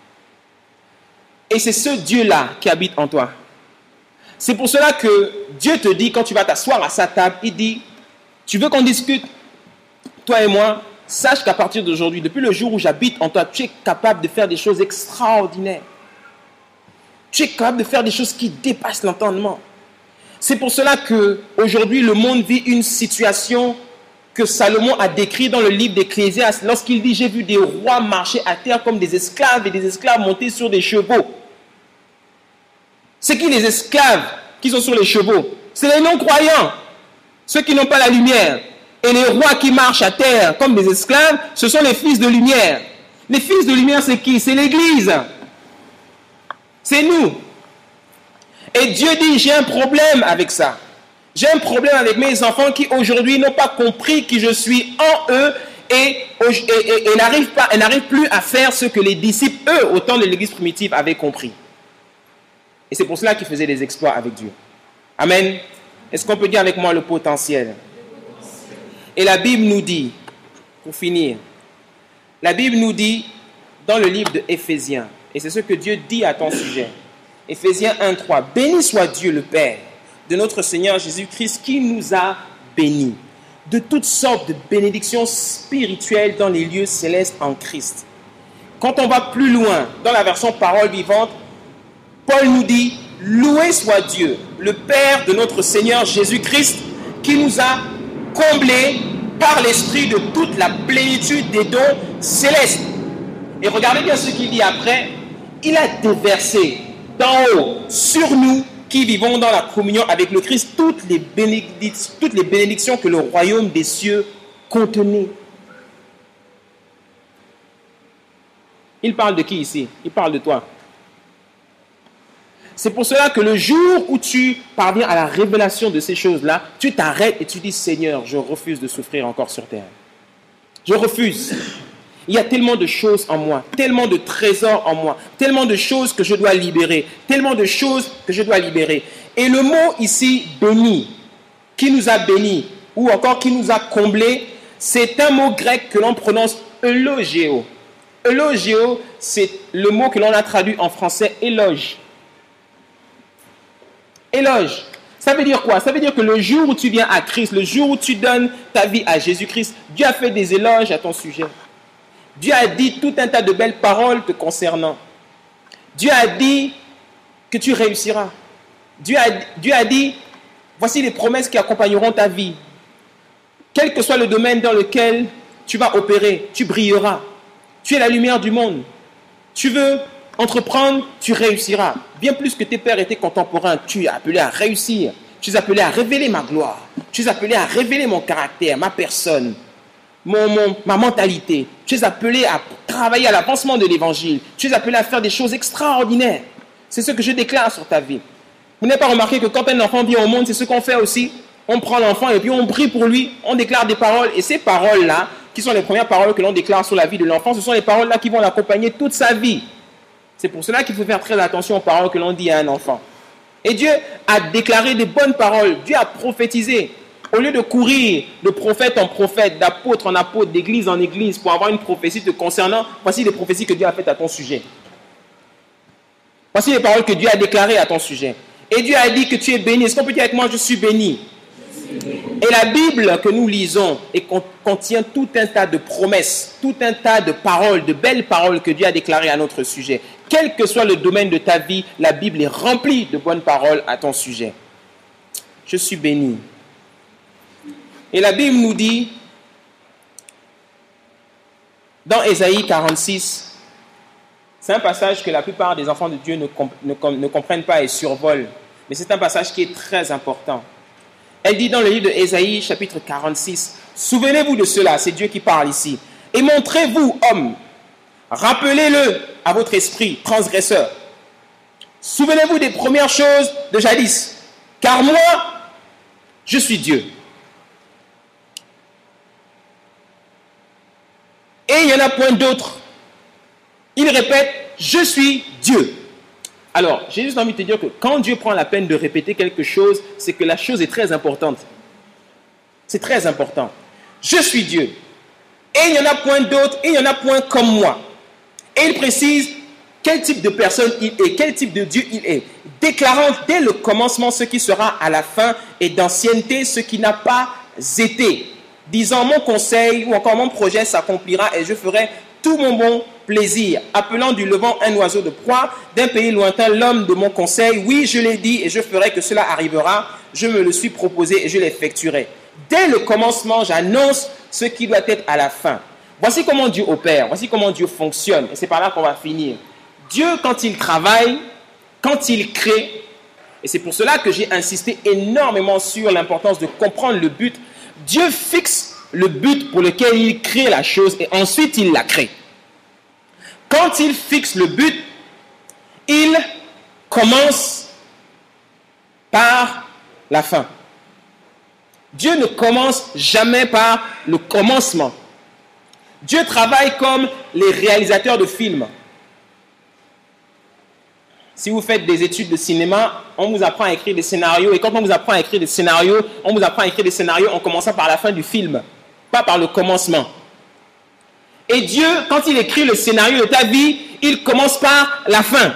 Et c'est ce Dieu-là qui habite en toi. C'est pour cela que Dieu te dit, quand tu vas t'asseoir à sa table, il dit: tu veux qu'on discute, toi et moi? Sache qu'à partir d'aujourd'hui, depuis le jour où j'habite en toi, tu es capable de faire des choses extraordinaires. Tu es capable de faire des choses qui dépassent l'entendement. C'est pour cela qu'aujourd'hui, le monde vit une situation que Salomon a décrite dans le livre d'Ecclésiaste, lorsqu'il dit: j'ai vu des rois marcher à terre comme des esclaves et des esclaves montés sur des chevaux. C'est qui les esclaves qui sont sur les chevaux? C'est les non-croyants, ceux qui n'ont pas la lumière. Et les rois qui marchent à terre comme des esclaves, ce sont les fils de lumière. Les fils de lumière, c'est qui? C'est l'Église. C'est nous. Et Dieu dit: j'ai un problème avec ça. J'ai un problème avec mes enfants qui aujourd'hui n'ont pas compris qui je suis en eux et n'arrivent plus à faire ce que les disciples, eux, au temps de l'Église primitive, avaient compris. Et c'est pour cela qu'ils faisaient des exploits avec Dieu. Amen. Est-ce qu'on peut dire avec moi le potentiel? Et la Bible nous dit, pour finir, la Bible nous dit dans le livre de Éphésiens, et c'est ce que Dieu dit à ton sujet, Éphésiens 1:3, béni soit Dieu le Père de notre Seigneur Jésus-Christ qui nous a bénis de toutes sortes de bénédictions spirituelles dans les lieux célestes en Christ. Quand on va plus loin, dans la version parole vivante, Paul nous dit: loué soit Dieu, le Père de notre Seigneur Jésus-Christ, qui nous a comblés par l'Esprit de toute la plénitude des dons célestes. Et regardez bien ce qu'il dit après: il a déversé d'en haut sur nous qui qui vivons dans la communion avec le Christ toutes les bénédictions que le royaume des cieux contenait. Il parle de qui ici? Il parle de toi. C'est pour cela que le jour où tu parviens à la révélation de ces choses-là, tu t'arrêtes et tu dis, Seigneur, je refuse de souffrir encore sur terre. Je refuse. Il y a tellement de choses en moi, tellement de trésors en moi, tellement de choses que je dois libérer, tellement de choses que je dois libérer. Et le mot ici, béni, qui nous a bénis, ou encore qui nous a comblés, c'est un mot grec que l'on prononce eulogio. Eulogio, c'est le mot que l'on a traduit en français éloge. Éloge. Ça veut dire quoi? Ça veut dire que le jour où tu viens à Christ, le jour où tu donnes ta vie à Jésus-Christ, Dieu a fait des éloges à ton sujet. Dieu a dit tout un tas de belles paroles te concernant. Dieu a dit que tu réussiras. Dieu a dit, voici les promesses qui accompagneront ta vie. Quel que soit le domaine dans lequel tu vas opérer, tu brilleras. Tu es la lumière du monde. Tu veux entreprendre, tu réussiras. Bien plus que tes pères et tes contemporains, tu es appelé à réussir. Tu es appelé à révéler ma gloire. Tu es appelé à révéler mon caractère, ma personne, ma mentalité. Tu es appelé à travailler à l'avancement de l'évangile. Tu es appelé à faire des choses extraordinaires. C'est ce que je déclare sur ta vie. Vous n'avez pas remarqué que quand un enfant vient au monde, c'est ce qu'on fait aussi. On prend l'enfant et puis on prie pour lui, on déclare des paroles. Et ces paroles-là, qui sont les premières paroles que l'on déclare sur la vie de l'enfant, ce sont les paroles-là qui vont l'accompagner toute sa vie. C'est pour cela qu'il faut faire très attention aux paroles que l'on dit à un enfant. Et Dieu a déclaré des bonnes paroles. Dieu a prophétisé. Au lieu de courir de prophète en prophète, d'apôtre en apôtre, d'église en église pour avoir une prophétie te concernant, voici les prophéties que Dieu a faites à ton sujet. Voici les paroles que Dieu a déclarées à ton sujet. Et Dieu a dit que tu es béni. Est-ce qu'on peut dire avec moi, je suis béni? Et la Bible que nous lisons contient tout un tas de promesses, tout un tas de paroles, de belles paroles que Dieu a déclarées à notre sujet. Quel que soit le domaine de ta vie, la Bible est remplie de bonnes paroles à ton sujet. Je suis béni. Et la Bible nous dit, dans Ésaïe 46, c'est un passage que la plupart des enfants de Dieu ne comprennent pas et survolent. Mais c'est un passage qui est très important. Elle dit dans le livre de Ésaïe, chapitre 46, « Souvenez-vous de cela, c'est Dieu qui parle ici, et montrez-vous, hommes, rappelez-le à votre esprit, transgresseur. Souvenez-vous des premières choses de jadis, car moi, je suis Dieu. » Et il n'y en a point d'autre. Il répète, « Je suis Dieu. » Alors, j'ai juste envie de te dire que quand Dieu prend la peine de répéter quelque chose, c'est que la chose est très importante. C'est très important. Je suis Dieu. Et il n'y en a point d'autre, et il n'y en a point comme moi. Et il précise quel type de personne il est, quel type de Dieu il est, déclarant dès le commencement ce qui sera à la fin et d'ancienneté ce qui n'a pas été, disant mon conseil ou encore mon projet s'accomplira et je ferai tout mon bon plaisir, appelant du levant un oiseau de proie, d'un pays lointain l'homme de mon conseil. Oui, je l'ai dit et je ferai que cela arrivera. Je me le suis proposé et je l'effectuerai. Dès le commencement, j'annonce ce qui doit être à la fin. Voici comment Dieu opère, voici comment Dieu fonctionne. Et c'est par là qu'on va finir. Dieu, quand il travaille, quand il crée, et c'est pour cela que j'ai insisté énormément sur l'importance de comprendre le but. Dieu fixe le but pour lequel il crée la chose et ensuite il la crée. Quand il fixe le but, il commence par la fin. Dieu ne commence jamais par le commencement. Dieu travaille comme les réalisateurs de films. Si vous faites des études de cinéma, on vous apprend à écrire des scénarios. Et quand on vous apprend à écrire des scénarios, on vous apprend à écrire des scénarios en commençant par la fin du film, pas par le commencement. Et Dieu, quand il écrit le scénario de ta vie, il commence par la fin.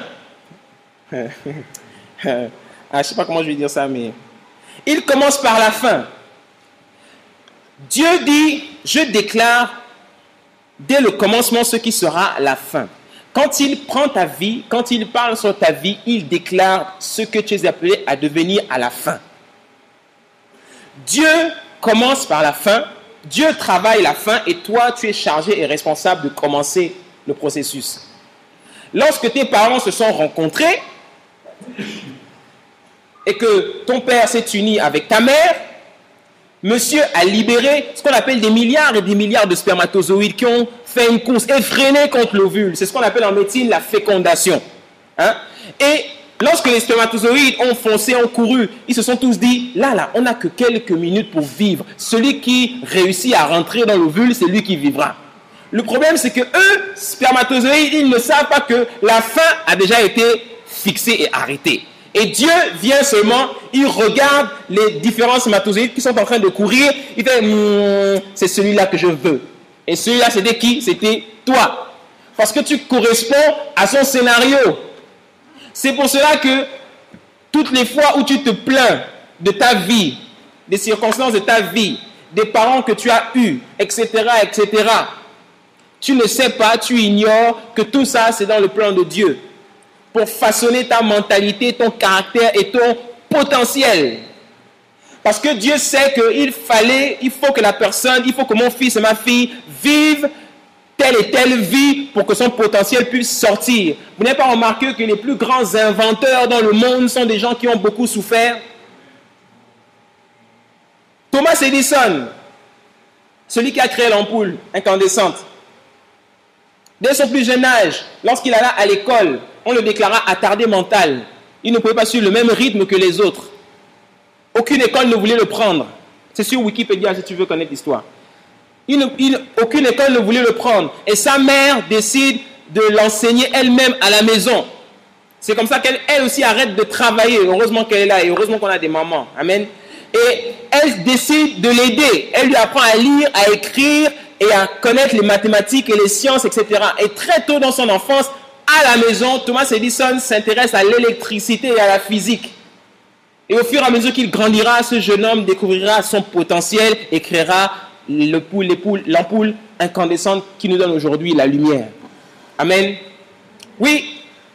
Je ne sais pas comment je vais dire ça, mais... Il commence par la fin. Dieu dit, je déclare dès le commencement ce qui sera la fin. Quand il prend ta vie, quand il parle sur ta vie, il déclare ce que tu es appelé à devenir à la fin. Dieu commence par la fin, Dieu travaille la fin et toi, tu es chargé et responsable de commencer le processus. Lorsque tes parents se sont rencontrés, et que ton père s'est uni avec ta mère, monsieur a libéré ce qu'on appelle des milliards et des milliards de spermatozoïdes qui ont fait une course effrénée contre l'ovule. C'est ce qu'on appelle en médecine la fécondation. Hein? Et lorsque les spermatozoïdes ont foncé, ont couru, ils se sont tous dit, là, on n'a que quelques minutes pour vivre. Celui qui réussit à rentrer dans l'ovule, c'est lui qui vivra. Le problème, c'est que eux, spermatozoïdes, ils ne savent pas que la fin a déjà été fixée et arrêtée. Et Dieu vient seulement, il regarde les différents spermatozoïdes qui sont en train de courir, il fait, c'est celui-là que je veux. Et celui-là, c'était qui? C'était toi. Parce que tu corresponds à son scénario. C'est pour cela que toutes les fois où tu te plains de ta vie, des circonstances de ta vie, des parents que tu as eus, etc., tu ne sais pas, tu ignores que tout ça, c'est dans le plan de Dieu. Pour façonner ta mentalité, ton caractère et ton potentiel. Parce que Dieu sait il faut que la personne, il faut que mon fils et ma fille vivent telle et telle vie pour que son potentiel puisse sortir. Vous n'avez pas remarqué que les plus grands inventeurs dans le monde sont des gens qui ont beaucoup souffert? Thomas Edison, celui qui a créé l'ampoule incandescente, dès son plus jeune âge, lorsqu'il alla à l'école, on le déclara attardé mental. Il ne pouvait pas suivre le même rythme que les autres. Aucune école ne voulait le prendre. C'est sur Wikipédia si tu veux connaître l'histoire. Aucune école ne voulait le prendre. Et sa mère décide de l'enseigner elle-même à la maison. C'est comme ça qu'elle aussi arrête de travailler. Heureusement qu'elle est là et heureusement qu'on a des mamans. Amen. Et elle décide de l'aider. Elle lui apprend à lire, à écrire et à connaître les mathématiques et les sciences, etc. Et très tôt dans son enfance, à la maison, Thomas Edison s'intéresse à l'électricité et à la physique. Et au fur et à mesure qu'il grandira, ce jeune homme découvrira son potentiel et créera l'ampoule incandescente qui nous donne aujourd'hui la lumière. Amen. Oui.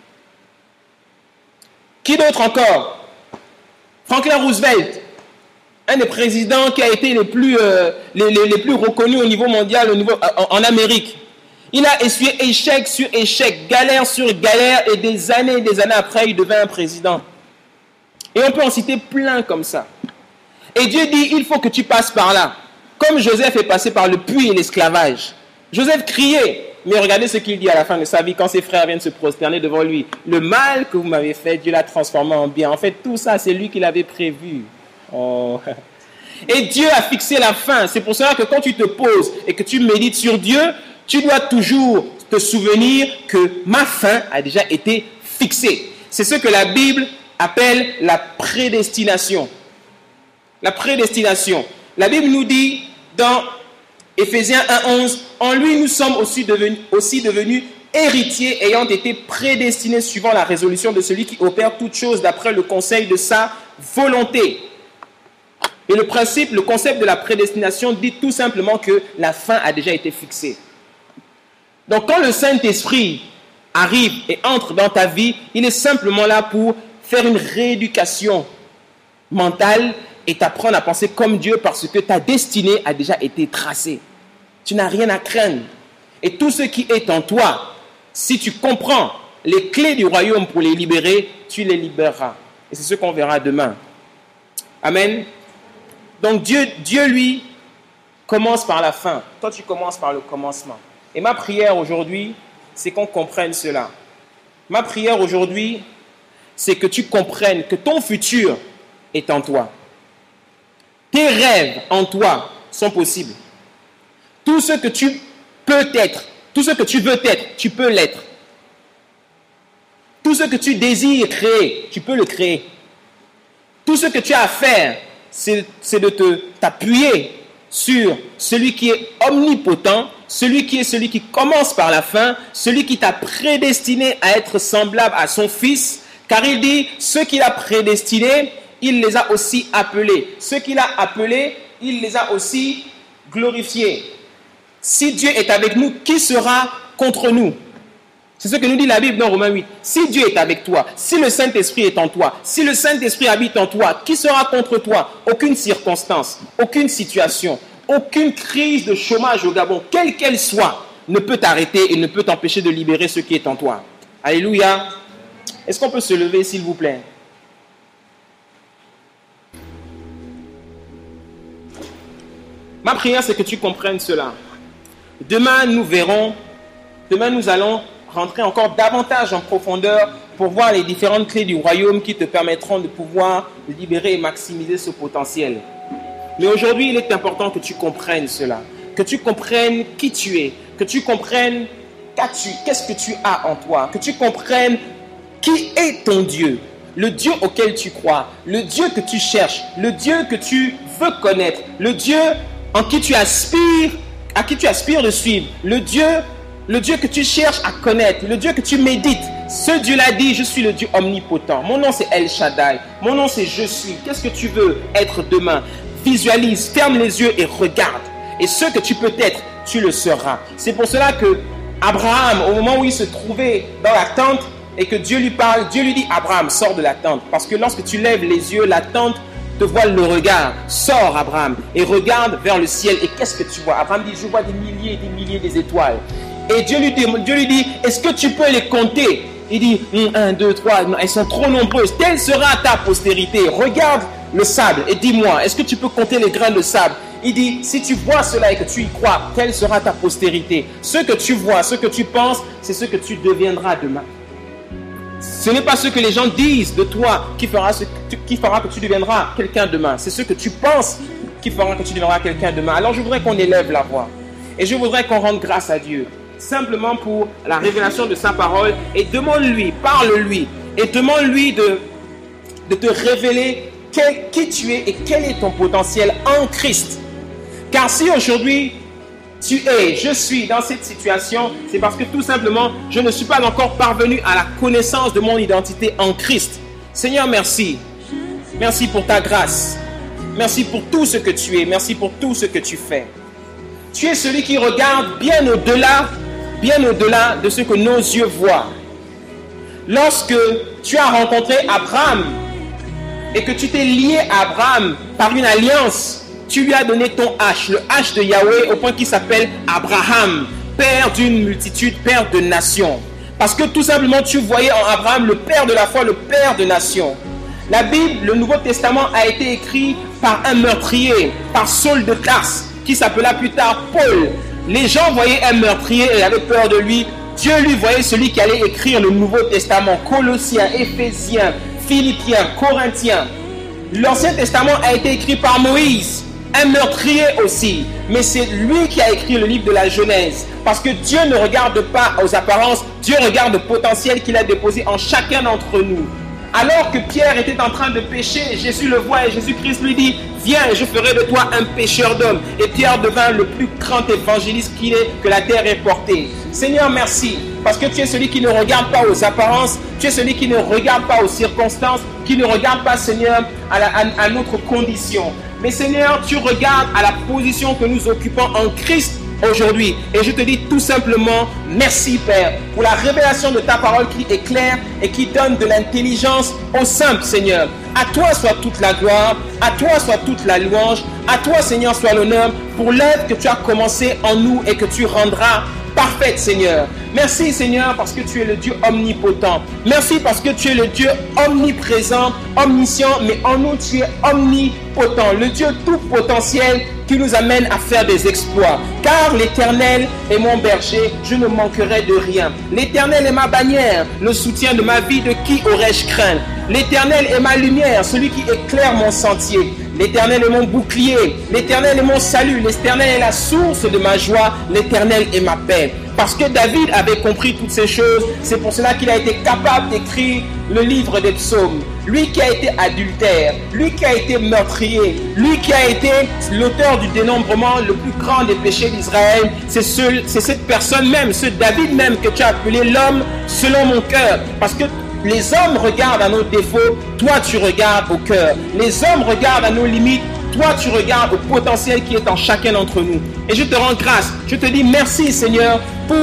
Qui d'autre encore? Franklin Roosevelt, un des présidents qui a été les plus reconnus au niveau mondial, en Amérique. Il a essuyé échec sur échec, galère sur galère, et des années après, il devint un président. Et on peut en citer plein comme ça. Et Dieu dit, il faut que tu passes par là. Comme Joseph est passé par le puits et l'esclavage. Joseph criait, mais regardez ce qu'il dit à la fin de sa vie, quand ses frères viennent se prosterner devant lui. Le mal que vous m'avez fait, Dieu l'a transformé en bien. En fait, tout ça, c'est lui qui l'avait prévu. Oh. Et Dieu a fixé la fin. C'est pour cela que quand tu te poses et que tu médites sur Dieu, tu dois toujours te souvenir que ma fin a déjà été fixée. C'est ce que la Bible appelle la prédestination. La prédestination. La Bible nous dit dans Éphésiens 1:11, en lui nous sommes aussi devenus héritiers ayant été prédestinés suivant la résolution de celui qui opère toutes choses d'après le conseil de sa volonté. Et le concept de la prédestination dit tout simplement que la fin a déjà été fixée. Donc quand le Saint-Esprit arrive et entre dans ta vie, il est simplement là pour faire une rééducation mentale et t'apprendre à penser comme Dieu parce que ta destinée a déjà été tracée. Tu n'as rien à craindre. Et tout ce qui est en toi, si tu comprends les clés du royaume pour les libérer, tu les libéreras. Et c'est ce qu'on verra demain. Amen. Donc Dieu, lui, commence par la fin. Toi, tu commences par le commencement. Et ma prière aujourd'hui, c'est qu'on comprenne cela. Ma prière aujourd'hui, c'est que tu comprennes que ton futur est en toi. Tes rêves en toi sont possibles. Tout ce que tu peux être, tout ce que tu veux être, tu peux l'être. Tout ce que tu désires créer, tu peux le créer. Tout ce que tu as à faire, c'est de t'appuyer sur celui qui est omnipotent, celui qui commence par la fin, celui qui t'a prédestiné à être semblable à son Fils, car il dit, ceux qu'il a prédestinés, il les a aussi appelés. Ceux qu'il a appelés, il les a aussi glorifiés. Si Dieu est avec nous, qui sera contre nous? C'est ce que nous dit la Bible dans Romains 8. Si Dieu est avec toi, si le Saint-Esprit est en toi, si le Saint-Esprit habite en toi, qui sera contre toi? Aucune circonstance, aucune situation, aucune crise de chômage au Gabon, quelle qu'elle soit, ne peut t'arrêter et ne peut t'empêcher de libérer ce qui est en toi. Alléluia. Est-ce qu'on peut se lever, s'il vous plaît? Ma prière, c'est que tu comprennes cela. Demain, nous allons rentrer encore davantage en profondeur pour voir les différentes clés du royaume qui te permettront de pouvoir libérer et maximiser ce potentiel. Mais aujourd'hui, il est important que tu comprennes cela, que tu comprennes qui tu es, que tu comprennes qu'est-ce que tu as en toi, que tu comprennes qui est ton Dieu, le Dieu auquel tu crois, le Dieu que tu cherches, le Dieu que tu veux connaître, le Dieu en qui tu aspires, à qui tu aspires de suivre, le Dieu que tu cherches à connaître, le Dieu que tu médites. Ce Dieu-là dit, je suis le Dieu omnipotent. Mon nom c'est El Shaddai. Mon nom c'est je suis. Qu'est-ce que tu veux être demain? Visualise, ferme les yeux et regarde. Et ce que tu peux être, tu le seras. C'est pour cela que Abraham, au moment où il se trouvait dans la tente et que Dieu lui parle, Dieu lui dit, Abraham, sors de la tente. Parce que lorsque tu lèves les yeux, la tente te voile le regard. Sors, Abraham, et regarde vers le ciel. Et qu'est-ce que tu vois? Abraham dit, je vois des milliers d'étoiles. Et Dieu lui dit, est-ce que tu peux les compter? Il dit, 1, 2, 3, non, elles sont trop nombreuses. Telle sera ta postérité. Regarde le sable et dis-moi, est-ce que tu peux compter les grains de sable? Il dit, si tu vois cela et que tu y crois, telle sera ta postérité. Ce que tu vois, ce que tu penses, c'est ce que tu deviendras demain. Ce n'est pas ce que les gens disent de toi qui fera que tu deviendras quelqu'un demain. C'est ce que tu penses qui fera que tu deviendras quelqu'un demain. Alors je voudrais qu'on élève la voix. Et je voudrais qu'on rende grâce à Dieu. Simplement pour la révélation de sa parole. Et demande-lui, parle-lui. Et demande-lui de te révéler qui tu es et quel est ton potentiel en Christ. Car si aujourd'hui je suis dans cette situation, c'est parce que tout simplement, je ne suis pas encore parvenu à la connaissance de mon identité en Christ. Seigneur, merci. Merci pour ta grâce. Merci pour tout ce que tu es. Merci pour tout ce que tu fais. Tu es celui qui regarde bien au-delà de ce que nos yeux voient. Lorsque tu as rencontré Abraham et que tu t'es lié à Abraham par une alliance, tu lui as donné ton H, le H de Yahweh, au point qu'il s'appelle Abraham, père d'une multitude, père de nations. Parce que tout simplement, tu voyais en Abraham le père de la foi, le père de nations. La Bible, le Nouveau Testament, a été écrit par un meurtrier, par Saul de Tarse, qui s'appela plus tard Paul. Les gens voyaient un meurtrier et avaient peur de lui. Dieu lui voyait celui qui allait écrire le Nouveau Testament, Colossiens, Éphésiens, Philippiens, Corinthiens. L'Ancien Testament a été écrit par Moïse, un meurtrier aussi, mais c'est lui qui a écrit le livre de la Genèse, parce que Dieu ne regarde pas aux apparences, Dieu regarde le potentiel qu'il a déposé en chacun d'entre nous. Alors que Pierre était en train de pécher, Jésus le voit et Jésus-Christ lui dit, viens et je ferai de toi un pécheur d'hommes. Et Pierre devint le plus grand évangéliste que la terre ait porté. Seigneur, merci, parce que tu es celui qui ne regarde pas aux apparences, tu es celui qui ne regarde pas aux circonstances, qui ne regarde pas, Seigneur, à notre condition. Mais Seigneur, tu regardes à la position que nous occupons en Christ aujourd'hui. Et je te dis tout simplement, merci Père, pour la révélation de ta parole qui est claire et qui donne de l'intelligence au simple, Seigneur. À toi soit toute la gloire, à toi soit toute la louange, à toi, Seigneur, soit l'honneur pour l'œuvre que tu as commencée en nous et que tu rendras parfaite, Seigneur. Merci, Seigneur, parce que tu es le Dieu omnipotent. Merci parce que tu es le Dieu omniprésent, omniscient, mais en nous, tu es omnipotent. Le Dieu tout potentiel qui nous amène à faire des exploits. Car l'Éternel est mon berger, je ne manquerai de rien. L'Éternel est ma bannière, le soutien de ma vie, de qui aurais-je crainte? L'Éternel est ma lumière, celui qui éclaire mon sentier. L'Éternel est mon bouclier, l'Éternel est mon salut, l'Éternel est la source de ma joie, l'Éternel est ma paix. Parce que David avait compris toutes ces choses, c'est pour cela qu'il a été capable d'écrire le livre des psaumes. Lui qui a été adultère, lui qui a été meurtrier, lui qui a été l'auteur du dénombrement le plus grand des péchés d'Israël, c'est cette personne même, ce David même que tu as appelé l'homme selon mon cœur. Parce que les hommes regardent à nos défauts, toi tu regardes au cœur. Les hommes regardent à nos limites, toi tu regardes au potentiel qui est en chacun d'entre nous. Et je te rends grâce, je te dis merci Seigneur pour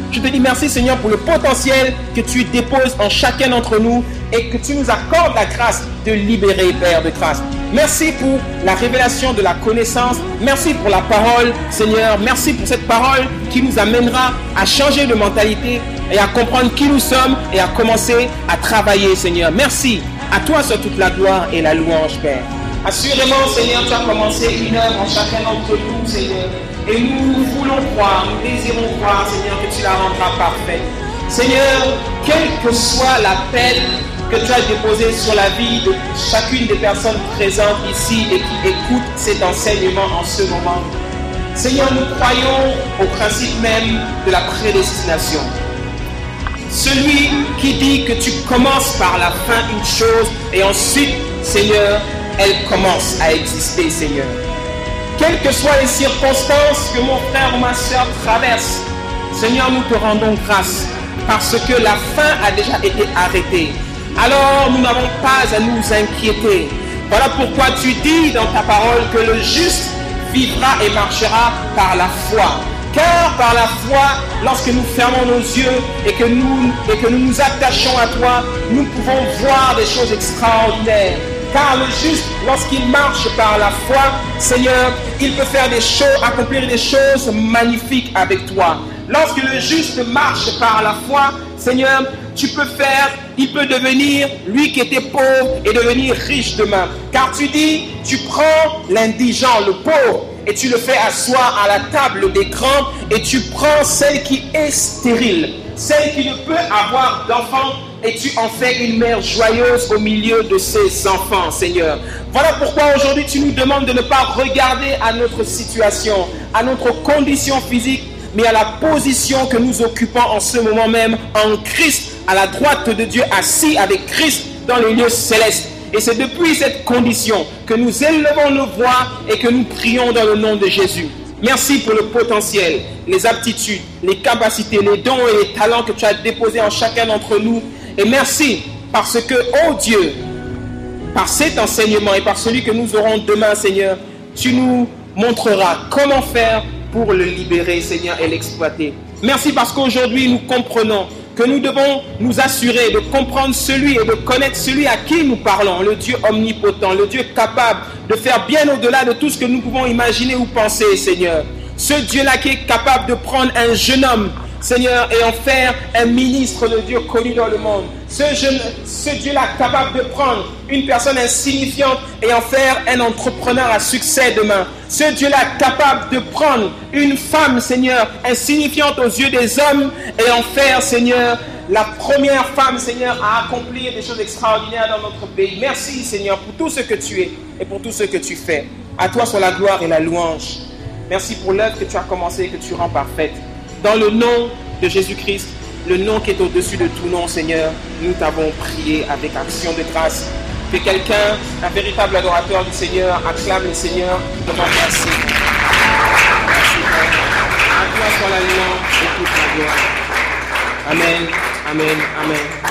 le potentiel que tu déposes en chacun d'entre nous et que tu nous accordes la grâce de libérer, Père de grâce. Merci pour la révélation de la connaissance. Merci pour la parole, Seigneur. Merci pour cette parole qui nous amènera à changer de mentalité et à comprendre qui nous sommes et à commencer à travailler, Seigneur. Merci. À toi soit toute la gloire et la louange, Père. Assurément, Seigneur, tu as commencé une œuvre en chacun d'entre nous, Seigneur. Et nous voulons croire, nous désirons croire, Seigneur, que tu la rendras parfaite. Seigneur, quel que soit l'appel que tu as déposé sur la vie de chacune des personnes présentes ici et qui écoutent cet enseignement en ce moment, Seigneur, nous croyons au principe même de la prédestination. Celui qui dit que tu commences par la fin une chose et ensuite, Seigneur, elle commence à exister, Seigneur. Quelles que soient les circonstances que mon frère ou ma soeur traverse, Seigneur, nous te rendons grâce parce que la fin a déjà été arrêtée. Alors, nous n'avons pas à nous inquiéter. Voilà pourquoi tu dis dans ta parole que le juste vivra et marchera par la foi. Car par la foi, lorsque nous fermons nos yeux et que nous nous attachons à toi, nous pouvons voir des choses extraordinaires. Car le juste, lorsqu'il marche par la foi, Seigneur, il peut faire des choses, accomplir des choses magnifiques avec toi. Lorsque le juste marche par la foi, Seigneur, il peut devenir, lui qui était pauvre, et devenir riche demain. Car tu dis, tu prends l'indigent, le pauvre, et tu le fais asseoir à la table des grands, et tu prends celle qui est stérile, celle qui ne peut avoir d'enfants, et tu en fais une mère joyeuse au milieu de ses enfants, Seigneur. Voilà pourquoi aujourd'hui tu nous demandes de ne pas regarder à notre situation, à notre condition physique, mais à la position que nous occupons en ce moment même en Christ, à la droite de Dieu, assis avec Christ dans les lieux célestes. Et c'est depuis cette condition que nous élevons nos voix et que nous prions dans le nom de Jésus. Merci pour le potentiel, les aptitudes, les capacités, les dons et les talents que tu as déposés en chacun d'entre nous. Et merci parce que, oh Dieu, par cet enseignement et par celui que nous aurons demain, Seigneur, tu nous montreras comment faire pour le libérer, Seigneur, et l'exploiter. Merci parce qu'aujourd'hui, nous comprenons que nous devons nous assurer de comprendre celui et de connaître celui à qui nous parlons, le Dieu omnipotent, le Dieu capable de faire bien au-delà de tout ce que nous pouvons imaginer ou penser, Seigneur. Ce Dieu-là qui est capable de prendre un jeune homme, Seigneur, et en faire un ministre de Dieu connu dans le monde. Ce Dieu-là capable de prendre une personne insignifiante et en faire un entrepreneur à succès demain. Ce Dieu-là capable de prendre une femme, Seigneur, insignifiante aux yeux des hommes et en faire, Seigneur, la première femme, Seigneur, à accomplir des choses extraordinaires dans notre pays. Merci, Seigneur, pour tout ce que tu es et pour tout ce que tu fais. À toi soit la gloire et la louange. Merci pour l'œuvre que tu as commencée et que tu rends parfaite. Dans le nom de Jésus-Christ, le nom qui est au-dessus de tout nom, Seigneur, nous t'avons prié avec action de grâce. Que quelqu'un, un véritable adorateur du Seigneur, acclame le Seigneur. Merci. Merci. À toi soit la louange et toute la gloire. Amen, amen, amen.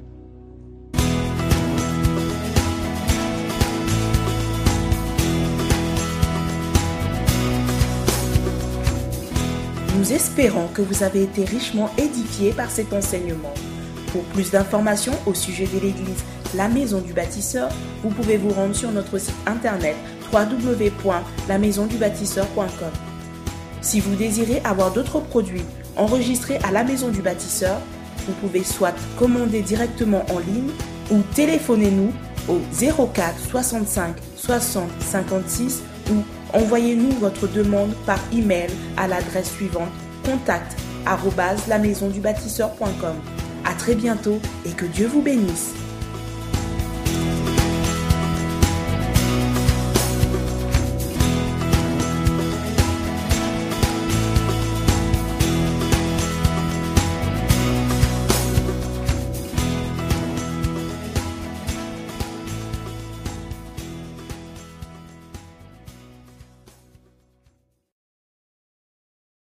Nous espérons que vous avez été richement édifiés par cet enseignement. Pour plus d'informations au sujet de l'église La Maison du Bâtisseur, vous pouvez vous rendre sur notre site internet www.lamaisondubâtisseur.com. Si vous désirez avoir d'autres produits enregistrés à La Maison du Bâtisseur, vous pouvez soit commander directement en ligne ou téléphonez-nous au 04 65 60 56 ou envoyez-nous votre demande par email à l'adresse suivante contact@lamaisondubâtisseur.com. À très bientôt et que Dieu vous bénisse.